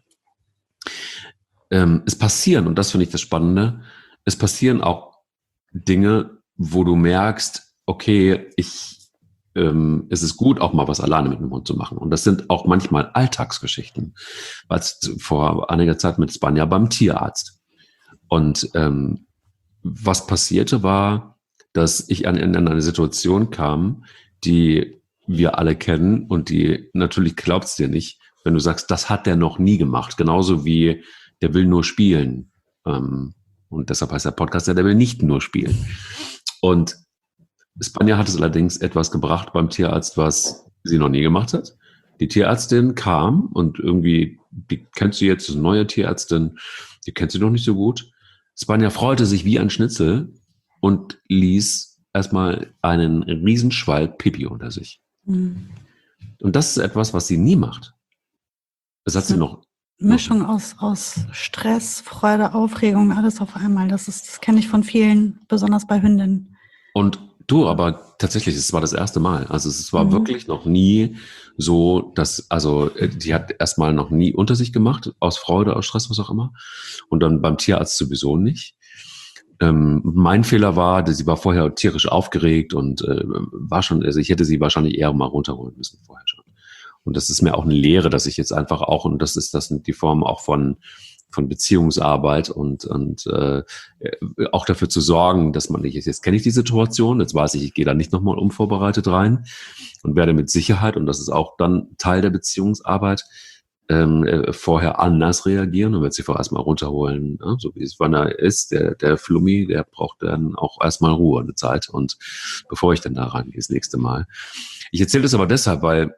Ähm, es passieren, und das finde ich das Spannende, es passieren auch Dinge, wo du merkst, okay, ich, ähm, es ist gut, auch mal was alleine mit einem Hund zu machen. Und das sind auch manchmal Alltagsgeschichten. Was vor einiger Zeit mit Spanja beim Tierarzt. Und ähm, was passierte war, dass ich an, in eine Situation kam, die wir alle kennen und die natürlich glaubst dir nicht, wenn du sagst, das hat der noch nie gemacht. Genauso wie der will nur spielen. Ähm, und deshalb heißt der Podcast ja, der will nicht nur spielen. Und Spanja hat es allerdings etwas gebracht beim Tierarzt, was sie noch nie gemacht hat. Die Tierärztin kam und irgendwie, die kennst du jetzt, das ist eine neue Tierärztin, die kennt sie noch nicht so gut. Spanja freute sich wie ein Schnitzel und ließ erstmal einen Riesenschwall Pipi unter sich. Mhm. Und das ist etwas, was sie nie macht. Das hat sie noch. Mischung aus, aus Stress, Freude, Aufregung, alles auf einmal. Das ist, das kenne ich von vielen, besonders bei Hündinnen. Und du, aber tatsächlich, es war das erste Mal. Also es war mhm. wirklich noch nie so, dass, also die hat erstmal noch nie unter sich gemacht, aus Freude, aus Stress, was auch immer. Und dann beim Tierarzt sowieso nicht. Ähm, mein Fehler war, dass sie war vorher tierisch aufgeregt und äh, war schon, also ich hätte sie wahrscheinlich eher mal runterholen müssen vorher schon. Und das ist mir auch eine Lehre, dass ich jetzt einfach auch, und das ist das sind die Form auch von von Beziehungsarbeit und und äh, auch dafür zu sorgen, dass man nicht, jetzt kenne ich die Situation, jetzt weiß ich, ich gehe da nicht nochmal unvorbereitet rein und werde mit Sicherheit, und das ist auch dann Teil der Beziehungsarbeit, ähm, äh, vorher anders reagieren und werde sie vorher erstmal runterholen, ja, so wie es wann er ist, der der Flummi, der braucht dann auch erstmal Ruhe, eine Zeit, und bevor ich dann da reingehe das nächste Mal. Ich erzähle das aber deshalb, weil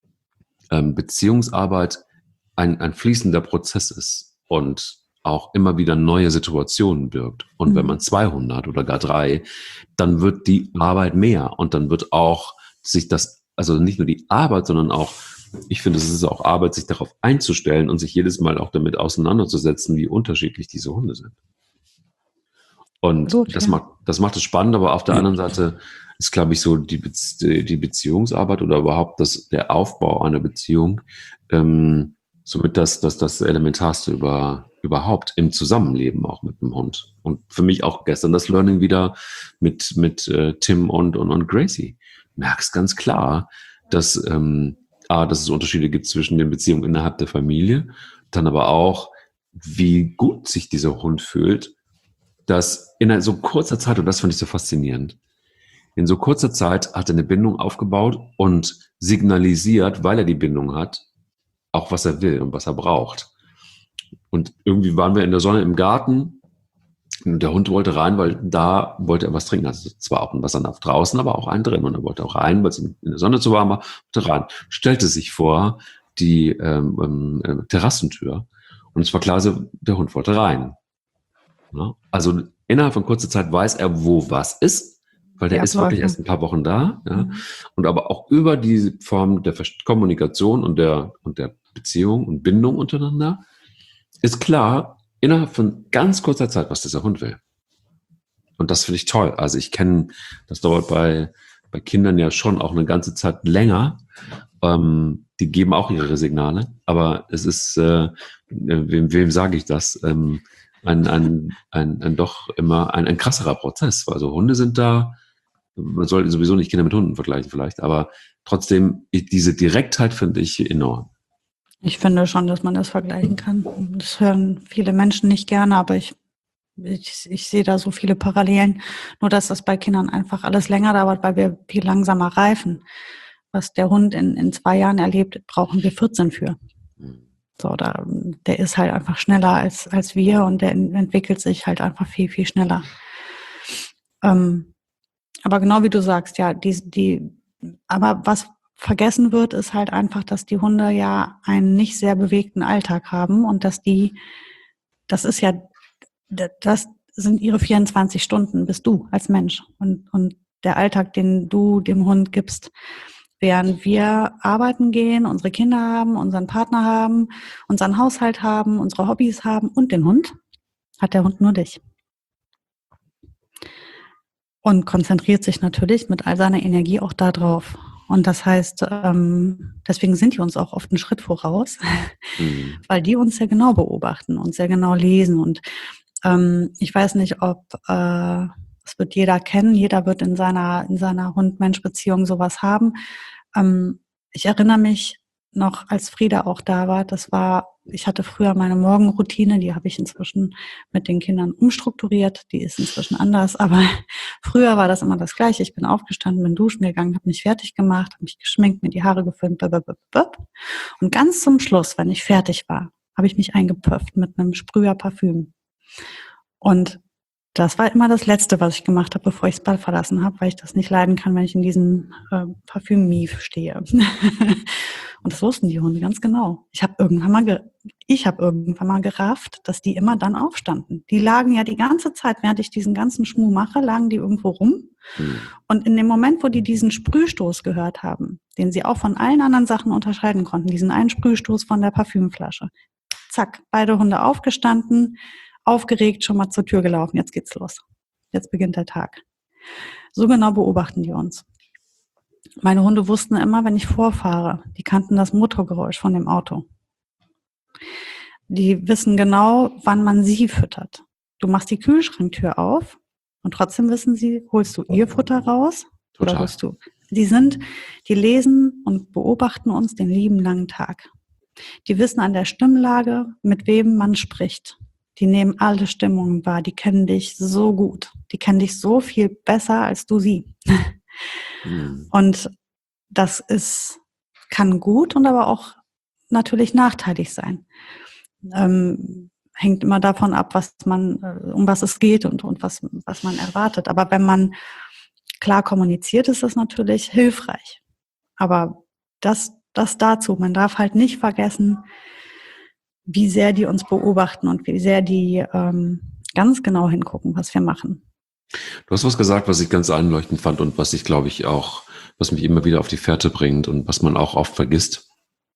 ähm, Beziehungsarbeit ein, ein fließender Prozess ist und auch immer wieder neue Situationen birgt. Und mhm. wenn man zweihundert oder gar drei, dann wird die Arbeit mehr und dann wird auch sich das, also nicht nur die Arbeit, sondern auch, ich finde, es ist auch Arbeit, sich darauf einzustellen und sich jedes Mal auch damit auseinanderzusetzen, wie unterschiedlich diese Hunde sind. Und Gut, das, ja. macht, das macht es spannend, aber auf der ja. anderen Seite ist, glaube ich, so die, Be- die Beziehungsarbeit oder überhaupt das, der Aufbau einer Beziehung ähm, somit das, das, das Elementarste über, überhaupt im Zusammenleben auch mit dem Hund. Und für mich auch gestern das Learning wieder mit, mit äh, Tim und, und, und Gracie. Merkst ganz klar, dass, ähm, A, dass es Unterschiede gibt zwischen den Beziehungen innerhalb der Familie, dann aber auch, wie gut sich dieser Hund fühlt, dass in so kurzer Zeit, und das fand ich so faszinierend, in so kurzer Zeit hat er eine Bindung aufgebaut und signalisiert, weil er die Bindung hat, auch was er will und was er braucht. Und irgendwie waren wir in der Sonne im Garten und der Hund wollte rein, weil da wollte er was trinken. Also zwar auch ein Wassernapf draußen, aber auch einen drin. Und er wollte auch rein, weil es in der Sonne zu warm war, wollte rein. Stellte sich vor die ähm, ähm, Terrassentür und es war klar, so, der Hund wollte rein. Ja? Also innerhalb von kurzer Zeit weiß er, wo was ist, weil der ist wirklich erst ein paar Wochen da. Ja? Mhm. Und aber auch über diese Form der Kommunikation und der, und der Beziehung und Bindung untereinander ist klar, innerhalb von ganz kurzer Zeit, was dieser Hund will. Und das finde ich toll. Also ich kenne, das dauert bei, bei Kindern ja schon auch eine ganze Zeit länger. Ähm, die geben auch ihre Signale. Aber es ist, äh, wem, wem sage ich das? Ähm, ein, ein, ein, ein doch immer ein, ein krasserer Prozess. Also Hunde sind da, man sollte sowieso nicht Kinder mit Hunden vergleichen vielleicht, aber trotzdem, ich, diese Direktheit finde ich enorm. Ich finde schon, dass man das vergleichen kann. Das hören viele Menschen nicht gerne, aber ich, ich, ich sehe da so viele Parallelen. Nur, dass das bei Kindern einfach alles länger dauert, weil wir viel langsamer reifen. Was der Hund in, in zwei Jahren erlebt, brauchen wir vierzehn für. So, da, der ist halt einfach schneller als, als wir und der entwickelt sich halt einfach viel, viel schneller. Ähm, aber genau wie du sagst, ja, die, die, aber was vergessen wird, ist halt einfach, dass die Hunde ja einen nicht sehr bewegten Alltag haben und dass die, das ist ja, das sind ihre vierundzwanzig Stunden, bist du als Mensch und, und der Alltag, den du dem Hund gibst, Während wir arbeiten gehen, unsere Kinder haben, unseren Partner haben, unseren Haushalt haben, unsere Hobbys haben und den Hund, hat der Hund nur dich. Und konzentriert sich natürlich mit all seiner Energie auch da drauf. Und das heißt, ähm, deswegen sind die uns auch oft einen Schritt voraus, mhm. weil die uns sehr genau beobachten und sehr genau lesen. Und ähm, ich weiß nicht, ob, äh, das wird jeder kennen, jeder wird in seiner, in seiner Hund-Mensch-Beziehung sowas haben. Ähm, ich erinnere mich noch, als Frieda auch da war, das war, ich hatte früher meine Morgenroutine, die habe ich inzwischen mit den Kindern umstrukturiert, die ist inzwischen anders, aber früher war das immer das Gleiche. Ich bin aufgestanden, bin duschen gegangen, habe mich fertig gemacht, habe mich geschminkt, mir die Haare geföhnt, und ganz zum Schluss, wenn ich fertig war, habe ich mich eingepufft mit einem Sprüher Parfüm. Und das war immer das Letzte, was ich gemacht habe, bevor ich das Bad verlassen habe, weil ich das nicht leiden kann, wenn ich in diesem äh, Parfüm-Mief stehe. Und das wussten die Hunde ganz genau. Ich habe irgendwann mal, ge- ich habe irgendwann mal gerafft, dass die immer dann aufstanden. Die lagen ja die ganze Zeit, während ich diesen ganzen Schmuh mache, lagen die irgendwo rum. Mhm. Und in dem Moment, wo die diesen Sprühstoß gehört haben, den sie auch von allen anderen Sachen unterscheiden konnten, diesen einen Sprühstoß von der Parfümflasche, zack, beide Hunde aufgestanden, aufgeregt schon mal zur Tür gelaufen. Jetzt geht's los. Jetzt beginnt der Tag. So genau beobachten die uns. Meine Hunde wussten immer, wenn ich vorfahre, die kannten das Motorgeräusch von dem Auto. Die wissen genau, wann man sie füttert. Du machst die Kühlschranktür auf und trotzdem wissen sie, holst du ihr Futter raus oder holst du. Die sind, die lesen und beobachten uns den lieben langen Tag. Die wissen an der Stimmlage, mit wem man spricht. Die nehmen alle Stimmungen wahr, die kennen dich so gut. Die kennen dich so viel besser als du sie. Mhm. Und das ist, kann gut und aber auch natürlich nachteilig sein. Ähm, hängt immer davon ab, was man, um was es geht und, und was, was man erwartet. Aber wenn man klar kommuniziert, ist das natürlich hilfreich. Aber das, das dazu, man darf halt nicht vergessen, wie sehr die uns beobachten und wie sehr die ähm, ganz genau hingucken, was wir machen. Du hast was gesagt, was ich ganz einleuchtend fand und was ich, glaube ich, auch, was mich immer wieder auf die Fährte bringt und was man auch oft vergisst,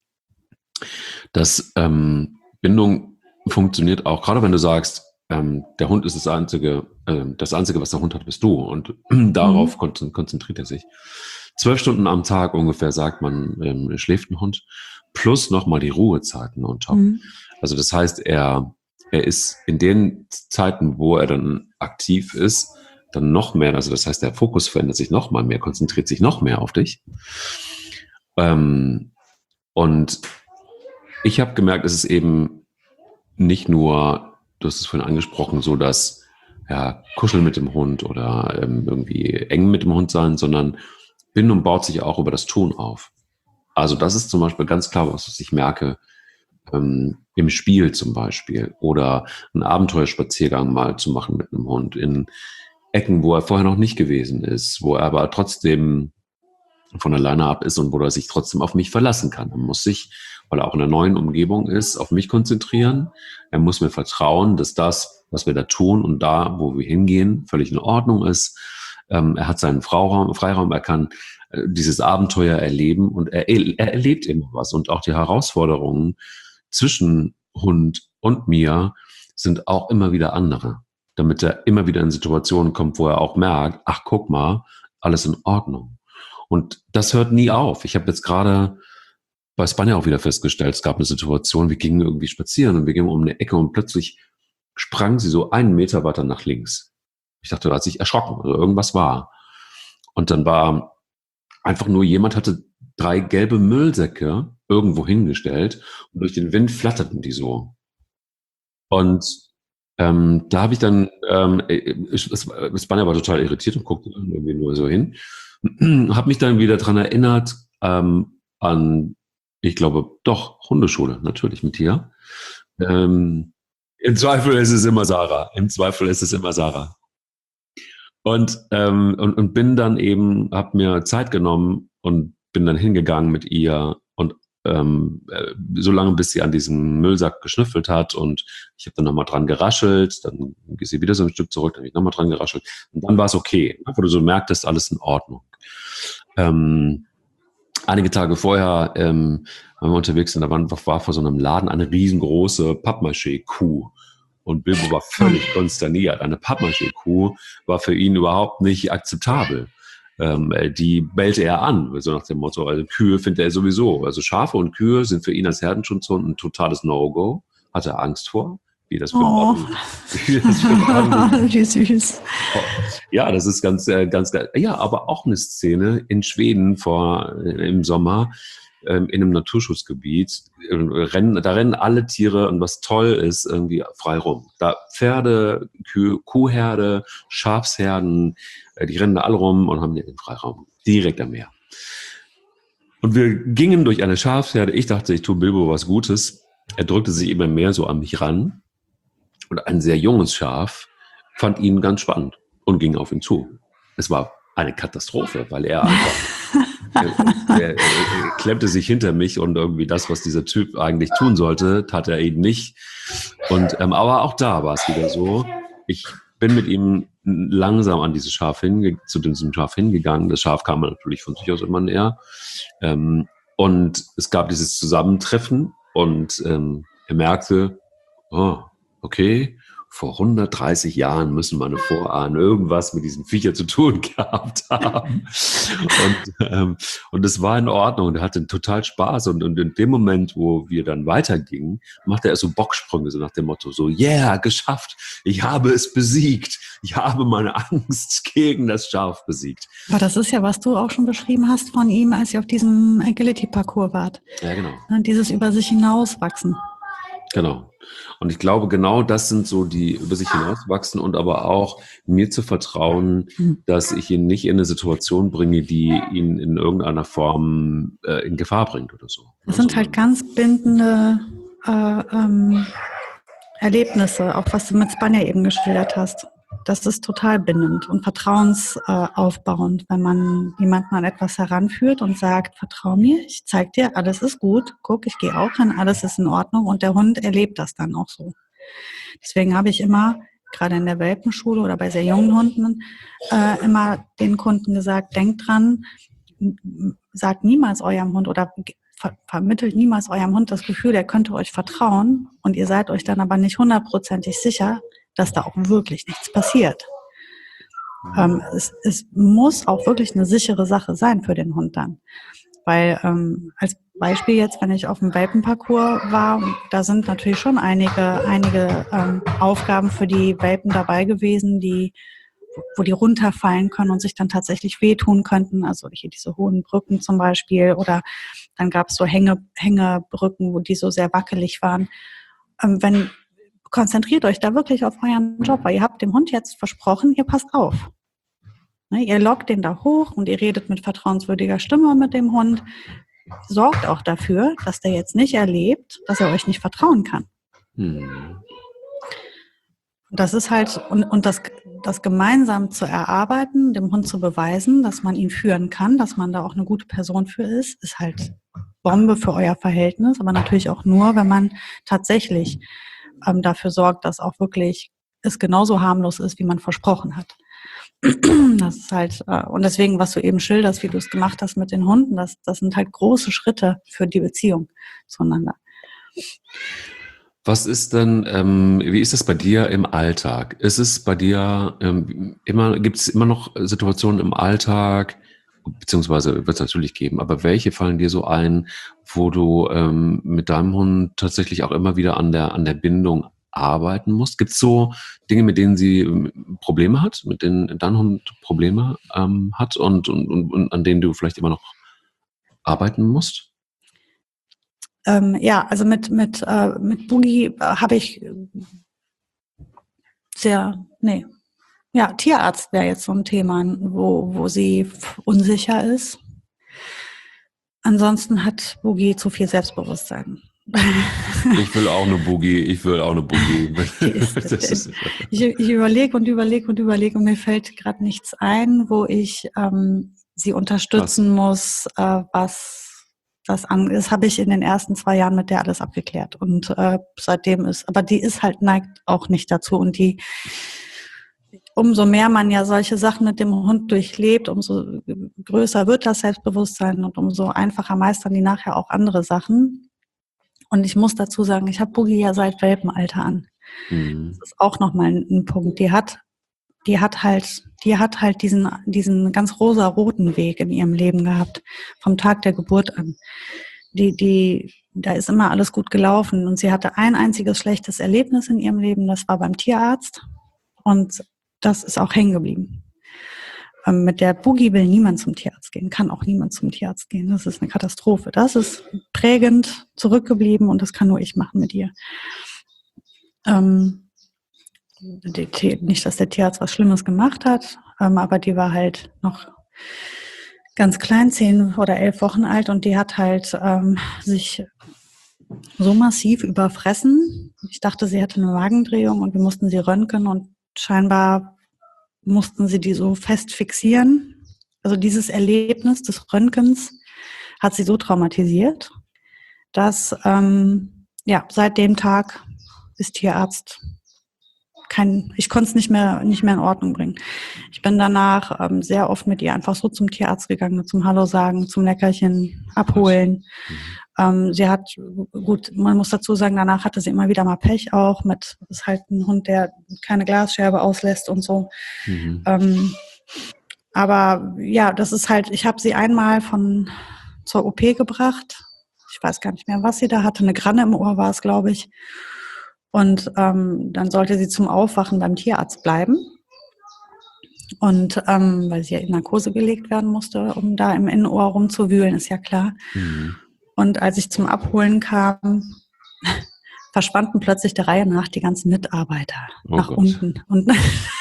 dass ähm, Bindung funktioniert auch, gerade wenn du sagst, ähm, der Hund ist das Einzige, äh, das Einzige, was der Hund hat, bist du, und darauf mhm. kon- konzentriert er sich. Zwölf Stunden am Tag ungefähr, sagt man, ähm, schläft ein Hund, plus nochmal die Ruhezeiten on top. Mhm. Also das heißt, er, er ist in den Zeiten, wo er dann aktiv ist, dann noch mehr, also das heißt, der Fokus verändert sich noch mal mehr, konzentriert sich noch mehr auf dich. Ähm, und ich habe gemerkt, es ist eben nicht nur, du hast es vorhin angesprochen, so dass ja, kuscheln mit dem Hund oder ähm, irgendwie eng mit dem Hund sein, sondern Bindung baut sich auch über das Tun auf. Also das ist zum Beispiel ganz klar, was ich merke, ähm, im Spiel zum Beispiel oder einen Abenteuerspaziergang mal zu machen mit einem Hund in Ecken, wo er vorher noch nicht gewesen ist, wo er aber trotzdem von alleine ab ist und wo er sich trotzdem auf mich verlassen kann. Er muss sich, weil er auch in einer neuen Umgebung ist, auf mich konzentrieren. Er muss mir vertrauen, dass das, was wir da tun und da, wo wir hingehen, völlig in Ordnung ist. Ähm, er hat seinen Freiraum, Freiraum, er kann äh, dieses Abenteuer erleben und er, er erlebt immer was. Und auch die Herausforderungen zwischen Hund und mir sind auch immer wieder andere, damit er immer wieder in Situationen kommt, wo er auch merkt, ach guck mal, alles in Ordnung. Und das hört nie auf. Ich habe jetzt gerade bei Spanja auch wieder festgestellt, es gab eine Situation, wir gingen irgendwie spazieren und wir gingen um eine Ecke und plötzlich sprang sie so einen Meter weiter nach links. Ich dachte, da hat sich erschrocken oder irgendwas war. Und dann war einfach nur jemand hatte drei gelbe Müllsäcke irgendwo hingestellt und durch den Wind flatterten die so. Und ähm, da habe ich dann, ähm, Spanja war total irritiert und guckte dann irgendwie nur so hin. Habe mich dann wieder dran erinnert ähm, an, ich glaube, doch, Hundeschule, natürlich mit hier. Ähm, Im Zweifel ist es immer Sarah. Im Zweifel ist es immer Sarah. Und, ähm, und, und bin dann eben, habe mir Zeit genommen und bin dann hingegangen mit ihr und ähm, äh, so lange, bis sie an diesem Müllsack geschnüffelt hat und ich habe dann nochmal dran geraschelt, dann ist sie wieder so ein Stück zurück, dann habe ich nochmal dran geraschelt und dann war es okay, wo du so merktest, alles in Ordnung. Ähm, einige Tage vorher ähm, waren wir unterwegs und da war, war vor so einem Laden eine riesengroße Pappmaché-Kuh. Und Bilbo war völlig konsterniert. Eine Pappmaché-Kuh war für ihn überhaupt nicht akzeptabel. Ähm, die bellte er an, so nach dem Motto, also Kühe findet er sowieso. Also Schafe und Kühe sind für ihn als Herdenschutzhund ein totales No-Go. Hat er Angst vor, wie das für Oh. Ordnung, wie das für Ordnung. Wie süß. Ja, das ist ganz, ganz geil. Ja, aber auch eine Szene in Schweden vor, im Sommer, in einem Naturschutzgebiet, rennen, da rennen alle Tiere und was toll ist, irgendwie frei rum. Da Pferde, Kuh, Kuhherde, Schafsherden, die rennen da alle rum und haben den Freiraum direkt am Meer. Und wir gingen durch eine Schafsherde. Ich dachte, ich tue Bilbo was Gutes. Er drückte sich immer mehr so an mich ran. Und ein sehr junges Schaf fand ihn ganz spannend und ging auf ihn zu. Es war eine Katastrophe, weil er einfach er, er, er klemmte sich hinter mich und irgendwie das, was dieser Typ eigentlich tun sollte, tat er eben nicht. Und ähm, aber auch da war es wieder so. Ich bin mit ihm langsam an dieses Schaf hinge- zu diesem Schaf hingegangen. Das Schaf kam natürlich von sich aus immer näher. Ähm, und es gab dieses Zusammentreffen und ähm, er merkte, oh, okay, vor hundertdreißig Jahren müssen meine Vorahnen irgendwas mit diesen Viecher zu tun gehabt haben. Und, ähm, und es war in Ordnung und er hatte total Spaß. Und, und in dem Moment, wo wir dann weitergingen, machte er so Bocksprünge, so nach dem Motto, so, yeah, geschafft, ich habe es besiegt. Ich habe meine Angst gegen das Schaf besiegt. Aber das ist ja, was du auch schon beschrieben hast von ihm, als ihr auf diesem Agility-Parcours wart. Ja, genau. Dieses über sich hinauswachsen. Genau. Und ich glaube, genau das sind so die über sich hinauswachsen und aber auch mir zu vertrauen, mhm. dass ich ihn nicht in eine Situation bringe, die ihn in irgendeiner Form äh, in Gefahr bringt oder so. Das sind halt ganz bindende äh, ähm, Erlebnisse, auch was du mit Spanja eben geschildert hast. Das ist total bindend und vertrauensaufbauend, wenn man jemanden an etwas heranführt und sagt, vertrau mir, ich zeig dir, alles ist gut, guck, ich gehe auch hin, alles ist in Ordnung und der Hund erlebt das dann auch so. Deswegen habe ich immer, gerade in der Welpenschule oder bei sehr jungen Hunden, äh, immer den Kunden gesagt, denkt dran, sagt niemals eurem Hund oder ver- vermittelt niemals eurem Hund das Gefühl, er könnte euch vertrauen und ihr seid euch dann aber nicht hundertprozentig sicher, dass da auch wirklich nichts passiert. Ähm, es, es muss auch wirklich eine sichere Sache sein für den Hund dann. Weil ähm, als Beispiel jetzt, wenn ich auf dem Welpenparcours war, da sind natürlich schon einige, einige ähm, Aufgaben für die Welpen dabei gewesen, die, wo die runterfallen können und sich dann tatsächlich wehtun könnten. Also hier diese hohen Brücken zum Beispiel. Oder dann gab es so Hänge, Hängebrücken, wo die so sehr wackelig waren. Ähm, wenn konzentriert euch da wirklich auf euren Job, weil ihr habt dem Hund jetzt versprochen, ihr passt auf. Ne, ihr lockt den da hoch und ihr redet mit vertrauenswürdiger Stimme mit dem Hund. Sorgt auch dafür, dass der jetzt nicht erlebt, dass er euch nicht vertrauen kann. Hm. Das ist halt, und, und das, das gemeinsam zu erarbeiten, dem Hund zu beweisen, dass man ihn führen kann, dass man da auch eine gute Person für ist, ist halt Bombe für euer Verhältnis, aber natürlich auch nur, wenn man tatsächlich ähm, dafür sorgt, dass auch wirklich es genauso harmlos ist, wie man versprochen hat. Das ist halt, äh, und deswegen, was du eben schilderst, wie du es gemacht hast mit den Hunden, das, das sind halt große Schritte für die Beziehung zueinander. Was ist denn, ähm, wie ist das bei dir im Alltag? Ist es bei dir ähm, immer, gibt es immer noch Situationen im Alltag, beziehungsweise wird es natürlich geben, aber welche fallen dir so ein, wo du ähm, mit deinem Hund tatsächlich auch immer wieder an der, an der Bindung arbeiten musst? Gibt es so Dinge, mit denen sie ähm, Probleme hat, mit denen dein Hund Probleme ähm, hat und, und, und, und an denen du vielleicht immer noch arbeiten musst? Ähm, ja, also mit, mit, äh, mit Boogie äh, habe ich sehr, nee, ja, Tierarzt wäre jetzt so ein Thema, wo, wo sie f- unsicher ist. Ansonsten hat Boogie zu viel Selbstbewusstsein. Ich will auch eine Boogie, ich will auch eine Boogie. Ist, ist, ich ich überlege und überlege und überlege und mir fällt gerade nichts ein, wo ich ähm, sie unterstützen was? muss, äh, was das an ist, habe ich in den ersten zwei Jahren mit der alles abgeklärt. Und äh, seitdem ist, aber die ist halt, neigt auch nicht dazu und die umso mehr man ja solche Sachen mit dem Hund durchlebt, umso größer wird das Selbstbewusstsein und umso einfacher meistern die nachher auch andere Sachen. Und ich muss dazu sagen, ich habe Boogie ja seit Welpenalter an. Mhm. Das ist auch nochmal ein, ein Punkt. Die hat, die hat halt, die hat halt diesen, diesen ganz rosa-roten Weg in ihrem Leben gehabt, vom Tag der Geburt an. Die, die, da ist immer alles gut gelaufen und sie hatte ein einziges schlechtes Erlebnis in ihrem Leben, das war beim Tierarzt und das ist auch hängen geblieben. Ähm, mit der Boogie will niemand zum Tierarzt gehen, kann auch niemand zum Tierarzt gehen. Das ist eine Katastrophe. Das ist prägend zurückgeblieben und das kann nur ich machen mit ihr. Ähm, die, nicht, dass der Tierarzt was Schlimmes gemacht hat, ähm, aber die war halt noch ganz klein, zehn oder elf Wochen alt und die hat halt ähm, sich so massiv überfressen. Ich dachte, sie hätte eine Magendrehung und wir mussten sie röntgen und scheinbar mussten sie die so fest fixieren. Also dieses Erlebnis des Röntgens hat sie so traumatisiert, dass ähm, ja seit dem Tag ist Tierarzt kein, ich konnte es nicht mehr, nicht mehr in Ordnung bringen. Ich bin danach ähm, sehr oft mit ihr einfach so zum Tierarzt gegangen, zum Hallo sagen, zum Leckerchen abholen. Mhm. Ähm, sie hat, gut, man muss dazu sagen, danach hatte sie immer wieder mal Pech auch mit, ist halt ein Hund, der keine Glasscherbe auslässt und so. Mhm. Ähm, aber ja, das ist halt, ich habe sie einmal von zur O P gebracht. Ich weiß gar nicht mehr, was sie da hatte. Eine Granne im Ohr war es, glaube ich. Und ähm, dann sollte sie zum Aufwachen beim Tierarzt bleiben. Und ähm, weil sie ja in Narkose gelegt werden musste, um da im Innenohr rumzuwühlen, ist ja klar. Mhm. Und als ich zum Abholen kam, verschwanden plötzlich der Reihe nach die ganzen Mitarbeiter oh nach Gott. Unten. Und,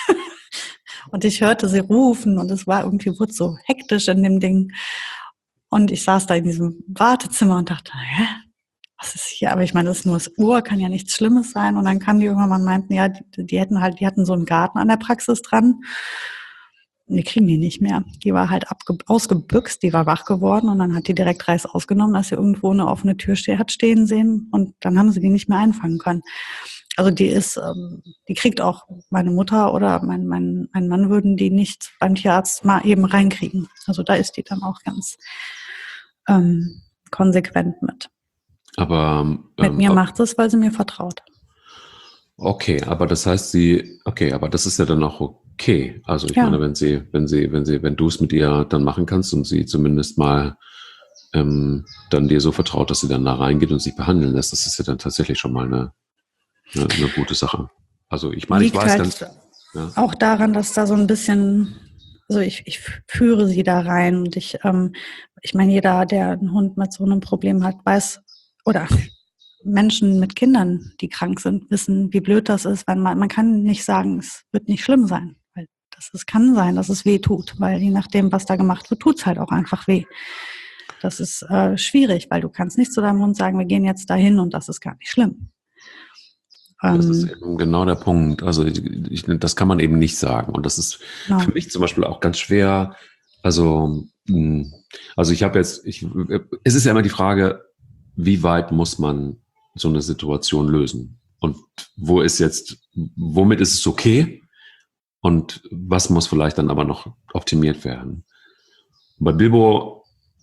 und ich hörte sie rufen und es war irgendwie, wurde so hektisch in dem Ding. Und ich saß da in diesem Wartezimmer und dachte, hä? Was ist hier? Aber ich meine, das ist nur das Ohr, kann ja nichts Schlimmes sein. Und dann kamen die irgendwann mal und meinten, ja, die, die hätten halt, die hatten so einen Garten an der Praxis dran. Und die kriegen die nicht mehr. Die war halt abge- ausgebüxt, die war wach geworden und dann hat die direkt Reis ausgenommen, dass sie irgendwo eine offene Tür ste- hat stehen sehen und dann haben sie die nicht mehr einfangen können. Also die ist, ähm, die kriegt auch meine Mutter oder mein, mein, mein Mann würden die nicht beim Tierarzt mal eben reinkriegen. Also da ist die dann auch ganz ähm, konsequent mit. Aber ähm, mit mir macht es, weil sie mir vertraut. Okay, aber das heißt, sie, okay, aber das ist ja dann auch okay. Also ich ja. meine, wenn sie, wenn sie, wenn sie, wenn du es mit ihr dann machen kannst und sie zumindest mal ähm, dann dir so vertraut, dass sie dann da reingeht und sich behandeln lässt, das ist ja dann tatsächlich schon mal eine, eine, eine gute Sache. Also ich meine, ich weiß halt ganz ja. auch daran, dass da so ein bisschen, also ich, ich führe sie da rein und ich, ähm, ich meine, jeder, der einen Hund mit so einem Problem hat, weiß, oder Menschen mit Kindern, die krank sind, wissen, wie blöd das ist, weil man, man kann nicht sagen, es wird nicht schlimm sein, weil das es kann sein, dass es weh tut, weil je nachdem, was da gemacht wird, tut es halt auch einfach weh. Das ist äh, schwierig, weil du kannst nicht zu deinem Hund sagen, wir gehen jetzt dahin und das ist gar nicht schlimm. Das ist eben genau der Punkt. Also ich, ich, das kann man eben nicht sagen. Und das ist genau. für mich zum Beispiel auch ganz schwer. Also, also ich habe jetzt, ich, es ist ja immer die Frage, wie weit muss man so eine Situation lösen? Und wo ist jetzt, womit ist es okay? Und was muss vielleicht dann aber noch optimiert werden? Bei Bilbo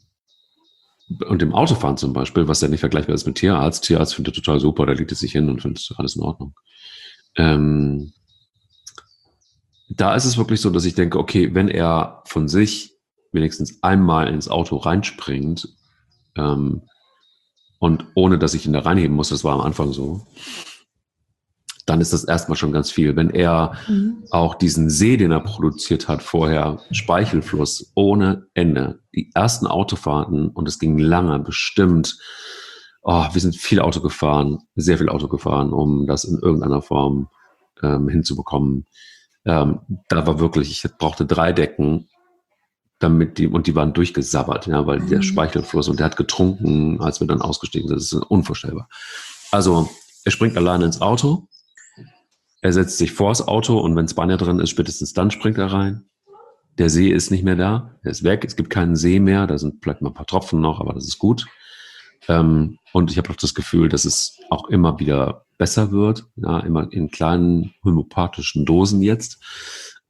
und dem Autofahren zum Beispiel, was ja nicht vergleichbar ist mit Tierarzt. Tierarzt findet total super, da legt es sich hin und findet alles in Ordnung. Ähm, da ist es wirklich so, dass ich denke, okay, wenn er von sich wenigstens einmal ins Auto reinspringt ähm, und ohne, dass ich ihn da reinheben muss, das war am Anfang so, dann ist das erstmal schon ganz viel. Wenn er mhm. auch diesen See, den er produziert hat vorher, Speichelfluss ohne Ende, die ersten Autofahrten, und es ging lange, bestimmt, oh, wir sind viel Auto gefahren, sehr viel Auto gefahren, um das in irgendeiner Form ähm, hinzubekommen. Ähm, da war wirklich, ich brauchte drei Decken, damit die, und die waren durchgesabbert, ja, weil mhm. der Speichelfluss, und der hat getrunken, als wir dann ausgestiegen sind. Das ist unvorstellbar. Also, er springt alleine ins Auto. Er setzt sich vors Auto und wenn Spanier drin ist, spätestens dann springt er rein. Der See ist nicht mehr da, er ist weg, es gibt keinen See mehr, da sind vielleicht mal ein paar Tropfen noch, aber das ist gut. Ähm, und ich habe auch das Gefühl, dass es auch immer wieder besser wird, ja, immer in kleinen homöopathischen Dosen jetzt.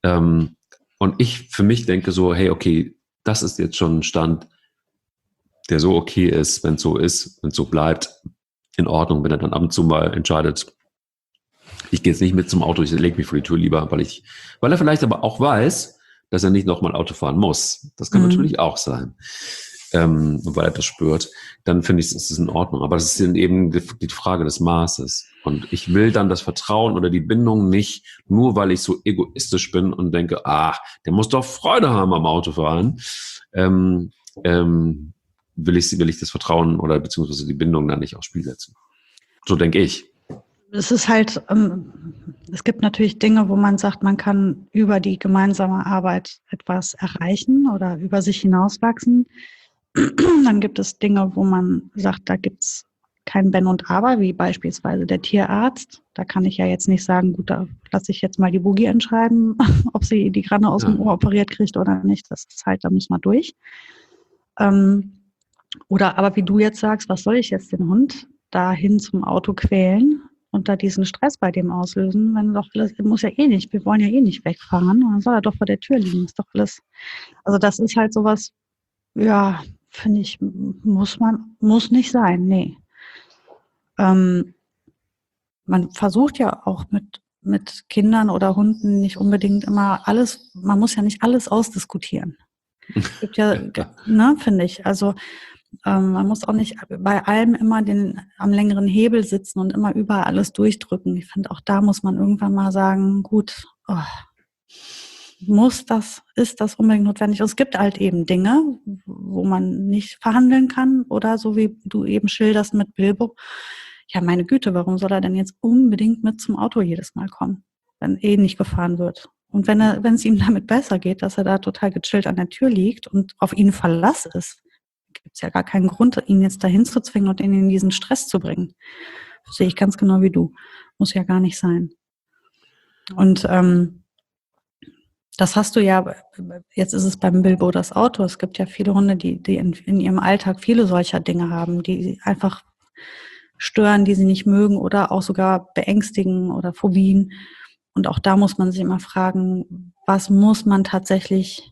Ähm, und ich für mich denke so, hey, okay, das ist jetzt schon ein Stand, der so okay ist, wenn es so ist, wenn es so bleibt, in Ordnung, wenn er dann ab und zu mal entscheidet, ich gehe jetzt nicht mit zum Auto, ich lege mich vor die Tür lieber, weil ich, weil er vielleicht aber auch weiß, dass er nicht nochmal Auto fahren muss. Das kann mhm. natürlich auch sein. Ähm, weil er das spürt, dann finde ich, ist es in Ordnung. Aber das ist dann eben die, die Frage des Maßes. Und ich will dann das Vertrauen oder die Bindung nicht, nur weil ich so egoistisch bin und denke, ah, der muss doch Freude haben am Autofahren, ähm, ähm, will ich, will ich das Vertrauen oder beziehungsweise die Bindung dann nicht aufs Spiel setzen. So denke ich. Es ist halt, ähm, es gibt natürlich Dinge, wo man sagt, man kann über die gemeinsame Arbeit etwas erreichen oder über sich hinauswachsen. Dann gibt es Dinge, wo man sagt, da gibt es kein Wenn und Aber, wie beispielsweise der Tierarzt. Da kann ich ja jetzt nicht sagen, gut, da lasse ich jetzt mal die Boogie entscheiden, ob sie die Granne aus ja. dem Ohr operiert kriegt oder nicht. Das ist halt, da müssen wir durch. Ähm, oder aber wie du jetzt sagst, was soll ich jetzt den Hund dahin zum Auto quälen und da diesen Stress bei dem auslösen, wenn doch alles, muss ja eh nicht, wir wollen ja eh nicht wegfahren, und dann soll er doch vor der Tür liegen, ist doch alles. Also das ist halt sowas, ja, finde ich, muss man, muss nicht sein, nee. Ähm, man versucht ja auch mit, mit Kindern oder Hunden nicht unbedingt immer alles, man muss ja nicht alles ausdiskutieren. Es gibt ja, ne, finde ich, also ähm, man muss auch nicht bei allem immer den am längeren Hebel sitzen und immer überall alles durchdrücken. Ich finde, auch da muss man irgendwann mal sagen, gut, oh, muss das, ist das unbedingt notwendig? Und es gibt halt eben Dinge, wo man nicht verhandeln kann oder so wie du eben schilderst mit Bilbo. Ja, meine Güte, warum soll er denn jetzt unbedingt mit zum Auto jedes Mal kommen, wenn eh nicht gefahren wird? Und wenn er, wenn es ihm damit besser geht, dass er da total gechillt an der Tür liegt und auf ihn Verlass ist, gibt es ja gar keinen Grund, ihn jetzt dahin zu zwingen und ihn in diesen Stress zu bringen. Das sehe ich ganz genau wie du. Muss ja gar nicht sein. Und ähm, das hast du ja, jetzt ist es beim Bilbo das Auto. Es gibt ja viele Hunde, die, die in, in ihrem Alltag viele solcher Dinge haben, die einfach stören, die sie nicht mögen oder auch sogar beängstigen oder Phobien. Und auch da muss man sich immer fragen, was muss man tatsächlich,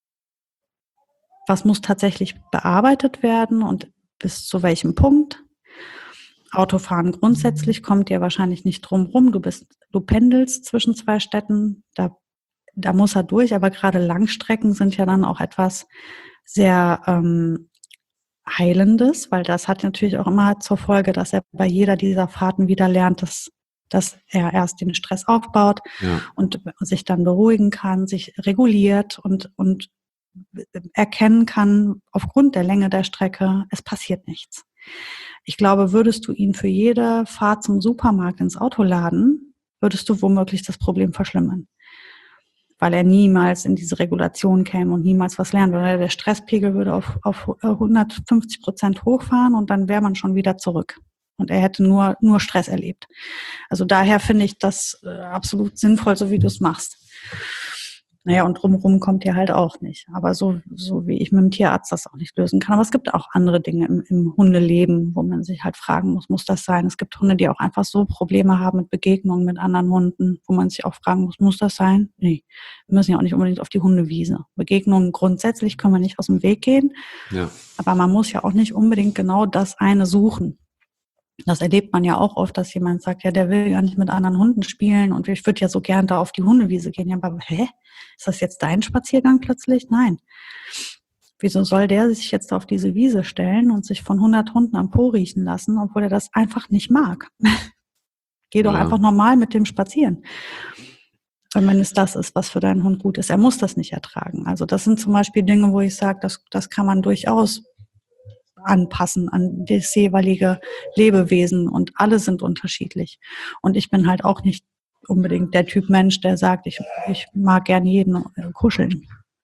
was muss tatsächlich bearbeitet werden und bis zu welchem Punkt? Autofahren grundsätzlich kommt ja wahrscheinlich nicht drum rum. Du bist, du pendelst zwischen zwei Städten, da, da muss er durch, aber gerade Langstrecken sind ja dann auch etwas sehr ähm, Heilendes, weil das hat natürlich auch immer zur Folge, dass er bei jeder dieser Fahrten wieder lernt, dass, dass er erst den Stress aufbaut ja. und sich dann beruhigen kann, sich reguliert und, und erkennen kann, aufgrund der Länge der Strecke, es passiert nichts. Ich glaube, würdest du ihn für jede Fahrt zum Supermarkt ins Auto laden, würdest du womöglich das Problem verschlimmern. Weil er niemals in diese Regulation käme und niemals was lernen würde. Der Stresspegel würde auf, auf hundertfünfzig Prozent hochfahren und dann wäre man schon wieder zurück. Und er hätte nur, nur Stress erlebt. Also daher finde ich das absolut sinnvoll, so wie du es machst. Naja, und drumherum kommt ihr halt auch nicht. Aber so, so wie ich mit dem Tierarzt das auch nicht lösen kann. Aber es gibt auch andere Dinge im, im Hundeleben, wo man sich halt fragen muss, muss das sein? Es gibt Hunde, die auch einfach so Probleme haben mit Begegnungen mit anderen Hunden, wo man sich auch fragen muss, muss das sein? Nee, wir müssen ja auch nicht unbedingt auf die Hundewiese. Begegnungen grundsätzlich können wir nicht aus dem Weg gehen. Ja. Aber man muss ja auch nicht unbedingt genau das eine suchen. Das erlebt man ja auch oft, dass jemand sagt, ja, der will ja nicht mit anderen Hunden spielen und ich würde ja so gern da auf die Hundewiese gehen. Ja, aber hä? Ist das jetzt dein Spaziergang plötzlich? Nein. Wieso soll der sich jetzt auf diese Wiese stellen und sich von hundert Hunden am Po riechen lassen, obwohl er das einfach nicht mag? Geh doch ja. einfach normal mit dem spazieren. Und wenn es das ist, was für deinen Hund gut ist. Er muss das nicht ertragen. Also das sind zum Beispiel Dinge, wo ich sage, das, das kann man durchaus anpassen an das jeweilige Lebewesen und alle sind unterschiedlich. Und ich bin halt auch nicht unbedingt der Typ Mensch, der sagt, ich, ich mag gerne jeden kuscheln.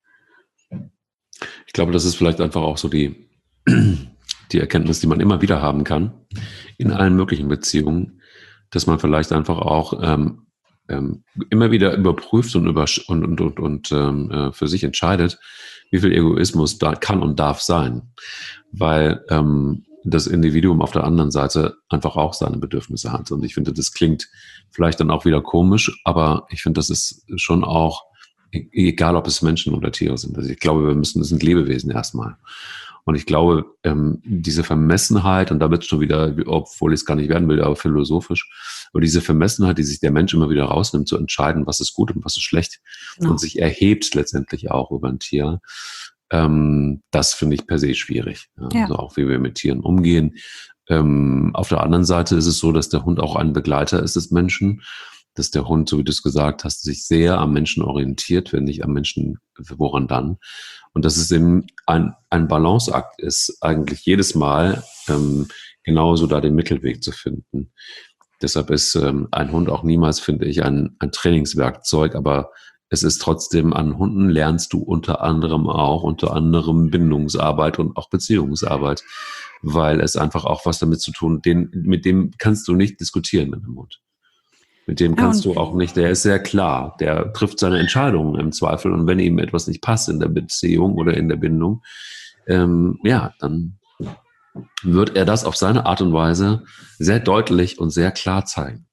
Ich glaube, das ist vielleicht einfach auch so die, die Erkenntnis, die man immer wieder haben kann, in allen möglichen Beziehungen, dass man vielleicht einfach auch ähm, ähm, immer wieder überprüft und, über, und, und, und, und ähm, für sich entscheidet, wie viel Egoismus da kann und darf sein. Weil ähm, das Individuum auf der anderen Seite einfach auch seine Bedürfnisse hat. Und ich finde, das klingt vielleicht dann auch wieder komisch, aber ich finde, das ist schon auch Egal, ob es Menschen oder Tiere sind. Also ich glaube, wir müssen, das sind Lebewesen erstmal. Und ich glaube, ähm, diese Vermessenheit, und da wird es schon wieder, obwohl ich es gar nicht werden will, aber philosophisch, aber diese Vermessenheit, die sich der Mensch immer wieder rausnimmt, zu entscheiden, was ist gut und was ist schlecht, genau. Und sich erhebt letztendlich auch über ein Tier, ähm, das finde ich per se schwierig. Ja? Ja. Also auch wie wir mit Tieren umgehen. Ähm, auf der anderen Seite ist es so, dass der Hund auch ein Begleiter ist des Menschen, dass der Hund, so wie du es gesagt hast, sich sehr am Menschen orientiert, wenn nicht am Menschen, woran dann? Und dass es eben ein, ein Balanceakt ist, eigentlich jedes Mal ähm, genauso da den Mittelweg zu finden. Deshalb ist ähm, ein Hund auch niemals, finde ich, ein, ein Trainingswerkzeug, aber es ist trotzdem, an Hunden lernst du unter anderem auch, unter anderem Bindungsarbeit und auch Beziehungsarbeit, weil es einfach auch was damit zu tun, den, mit dem kannst du nicht diskutieren mit dem Hund. Mit dem kannst ja, du auch nicht, der ist sehr klar, der trifft seine Entscheidungen im Zweifel und wenn ihm etwas nicht passt in der Beziehung oder in der Bindung, ähm, ja, dann wird er das auf seine Art und Weise sehr deutlich und sehr klar zeigen.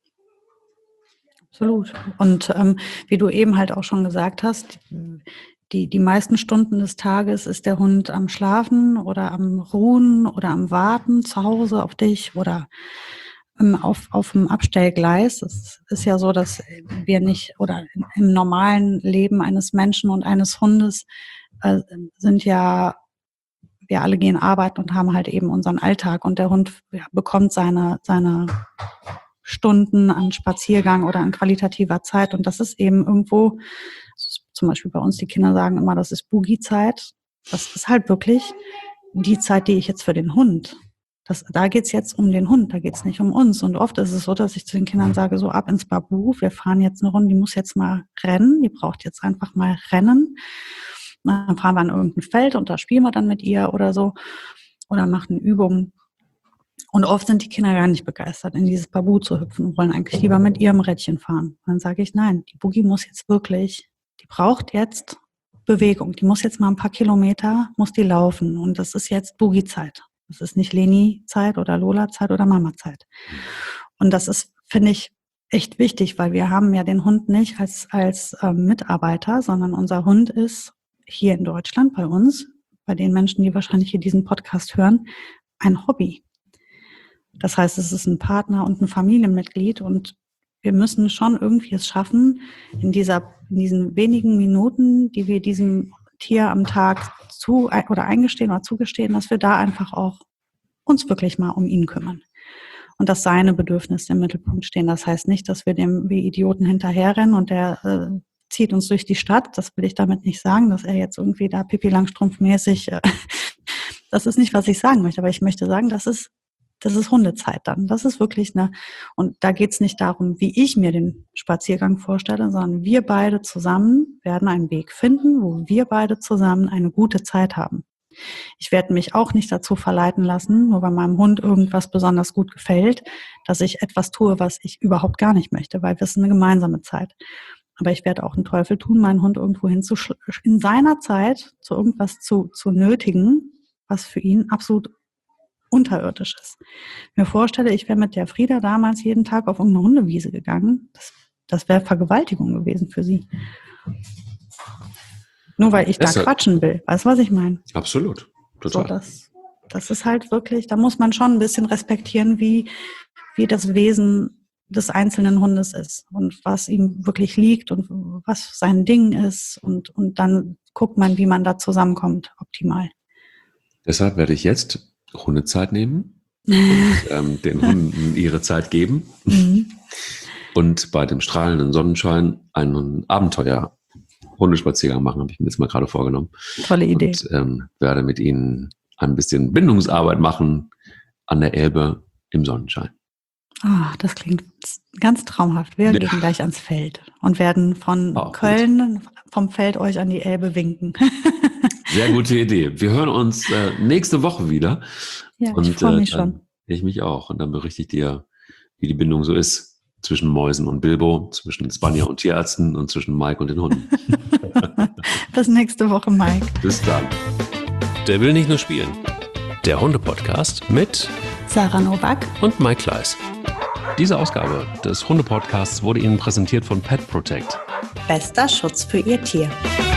Absolut. Und ähm, wie du eben halt auch schon gesagt hast, die, die meisten Stunden des Tages ist der Hund am Schlafen oder am Ruhen oder am Warten zu Hause auf dich oder Auf, auf dem Abstellgleis. Es ist ja so, dass wir nicht, oder im normalen Leben eines Menschen und eines Hundes äh, sind ja, wir alle gehen arbeiten und haben halt eben unseren Alltag und der Hund ja, bekommt seine, seine Stunden an Spaziergang oder an qualitativer Zeit und das ist eben irgendwo, zum Beispiel bei uns, die Kinder sagen immer, das ist Boogie-Zeit. Das ist halt wirklich die Zeit, die ich jetzt für den Hund Das, da geht's jetzt um den Hund, da geht's nicht um uns. Und oft ist es so, dass ich zu den Kindern sage, so ab ins Babu, wir fahren jetzt eine Runde, die muss jetzt mal rennen, die braucht jetzt einfach mal rennen. Dann fahren wir an irgendein Feld und da spielen wir dann mit ihr oder so oder machen Übungen. Und oft sind die Kinder gar nicht begeistert, in dieses Babu zu hüpfen und wollen eigentlich lieber mit ihrem Rädchen fahren. Und dann sage ich, nein, die Boogie muss jetzt wirklich, die braucht jetzt Bewegung, die muss jetzt mal ein paar Kilometer, muss die laufen und das ist jetzt Boogie-Zeit. Das ist nicht Leni-Zeit oder Lola-Zeit oder Mama-Zeit. Und das ist, finde ich, echt wichtig, weil wir haben ja den Hund nicht als, als ähm, Mitarbeiter, sondern unser Hund ist hier in Deutschland bei uns, bei den Menschen, die wahrscheinlich hier diesen Podcast hören, ein Hobby. Das heißt, es ist ein Partner und ein Familienmitglied und wir müssen schon irgendwie es schaffen, in dieser, in diesen wenigen Minuten, die wir diesem Tier am Tag zu oder eingestehen oder zugestehen, dass wir da einfach auch uns wirklich mal um ihn kümmern. Und dass seine Bedürfnisse im Mittelpunkt stehen. Das heißt nicht, dass wir dem wie Idioten hinterherrennen und der äh, zieht uns durch die Stadt. Das will ich damit nicht sagen, dass er jetzt irgendwie da Pippi Langstrumpf-mäßig, äh, das ist nicht, was ich sagen möchte. Aber ich möchte sagen, das ist, das ist Hundezeit dann. Das ist wirklich eine, und da geht es nicht darum, wie ich mir den Spaziergang vorstelle, sondern wir beide zusammen werden einen Weg finden, wo wir beide zusammen eine gute Zeit haben. Ich werde mich auch nicht dazu verleiten lassen, nur weil meinem Hund irgendwas besonders gut gefällt, dass ich etwas tue, was ich überhaupt gar nicht möchte, weil wir es eine gemeinsame Zeit. Aber ich werde auch einen Teufel tun, meinen Hund irgendwo hinzusch- in seiner Zeit zu irgendwas zu, zu nötigen, was für ihn absolut unterirdisch ist. Mir vorstelle, ich wäre mit der Frieda damals jeden Tag auf irgendeine Hundewiese gegangen. Das, das wäre Vergewaltigung gewesen für sie. Nur weil ich das da quatschen will. Weißt du, was ich meine? Absolut. Total. So, das, das ist halt wirklich, da muss man schon ein bisschen respektieren, wie, wie das Wesen des einzelnen Hundes ist und was ihm wirklich liegt und was sein Ding ist. Und, und dann guckt man, wie man da zusammenkommt, optimal. Deshalb werde ich jetzt Hundezeit nehmen und ähm, den Hunden ihre Zeit geben mhm. und bei dem strahlenden Sonnenschein einen Abenteuer Hundespaziergang machen, habe ich mir jetzt mal gerade vorgenommen. Tolle Idee. Und ähm, werde mit ihnen ein bisschen Bindungsarbeit machen an der Elbe im Sonnenschein. Ah, das klingt ganz traumhaft. Wir ja. gehen gleich ans Feld und werden von Auch Köln gut. vom Feld euch an die Elbe winken. Sehr gute Idee. Wir hören uns äh, nächste Woche wieder. Ja, und, ich freue mich äh, schon. Ich mich auch. Und dann berichte ich dir, wie die Bindung so ist zwischen Mäusen und Bilbo, zwischen Spanier und Tierärzten und zwischen Mike und den Hunden. Bis nächste Woche, Mike. Bis dann. Der will nicht nur spielen. Der Hunde-Podcast mit Sarah Nowak und Mike Kleiss. Diese Ausgabe des Hunde-Podcasts wurde Ihnen präsentiert von Pet Protect, Bester Schutz für Ihr Tier.